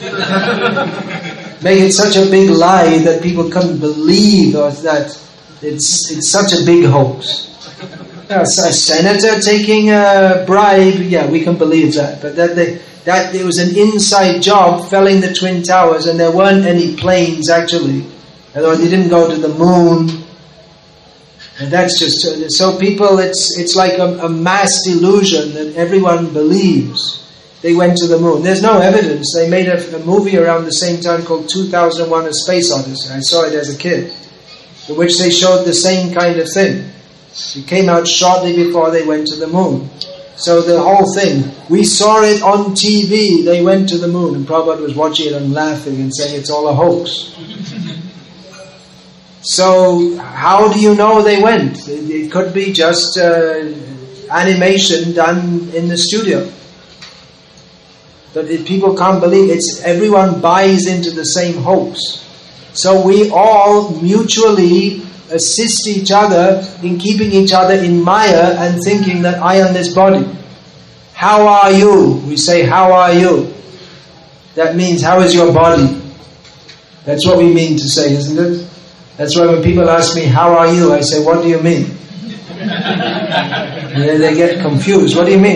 Make it such a big lie that people couldn't believe that it's it's such a big hoax. A senator taking a bribe, yeah, we can believe that. But that they, that it was an inside job felling the Twin Towers, and there weren't any planes actually, although they didn't go to the moon. And that's just so people. It's it's like a, a mass delusion that everyone believes they went to the moon. There's no evidence. They made a, a movie around the same time called two thousand one: A Space Odyssey. I saw it as a kid, in which they showed the same kind of thing. It came out shortly before they went to the moon. So the whole thing, we saw it on T V, they went to the moon, and Prabhupada was watching it and laughing and saying it's all a hoax. So how do you know they went? It, it could be just uh, animation done in the studio. But it, people can't believe it's everyone buys into the same hoax. So we all mutually assist each other in keeping each other in Maya and thinking that I am this body. How are you? We say, how are you? That means, how is your body? That's what we mean to say, isn't it? That's why when people ask me, how are you? I say, what do you mean? And they get confused. What do you mean?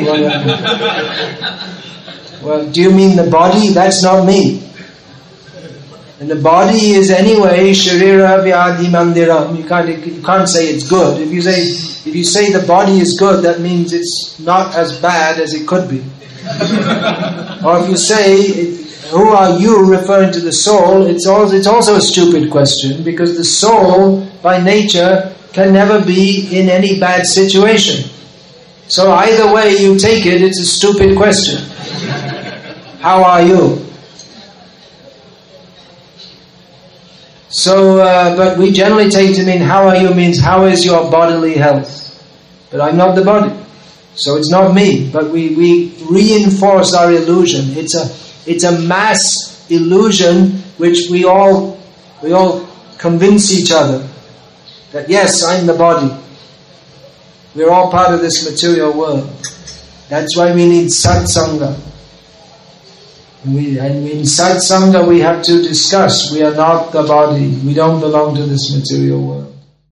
Well, do you mean the body? That's not me. And the body is anyway Sharira Vyadhi Mandiram. You can't you can't say it's good. If you say if you say the body is good, that means it's not as bad as it could be. Or if you say who are you, referring to the soul, it's also it's also a stupid question, because the soul by nature can never be in any bad situation. So either way you take it, it's a stupid question. How are you? So, uh, but we generally take to mean, how are you means, how is your bodily health? But I'm not the body. So it's not me. But we, we reinforce our illusion. It's a, it's a mass illusion which we all, we all convince each other that yes, I'm the body. We're all part of this material world. That's why we need satsanga. We, and in satsanga we have to discuss, we are not the body, we don't belong to this material world.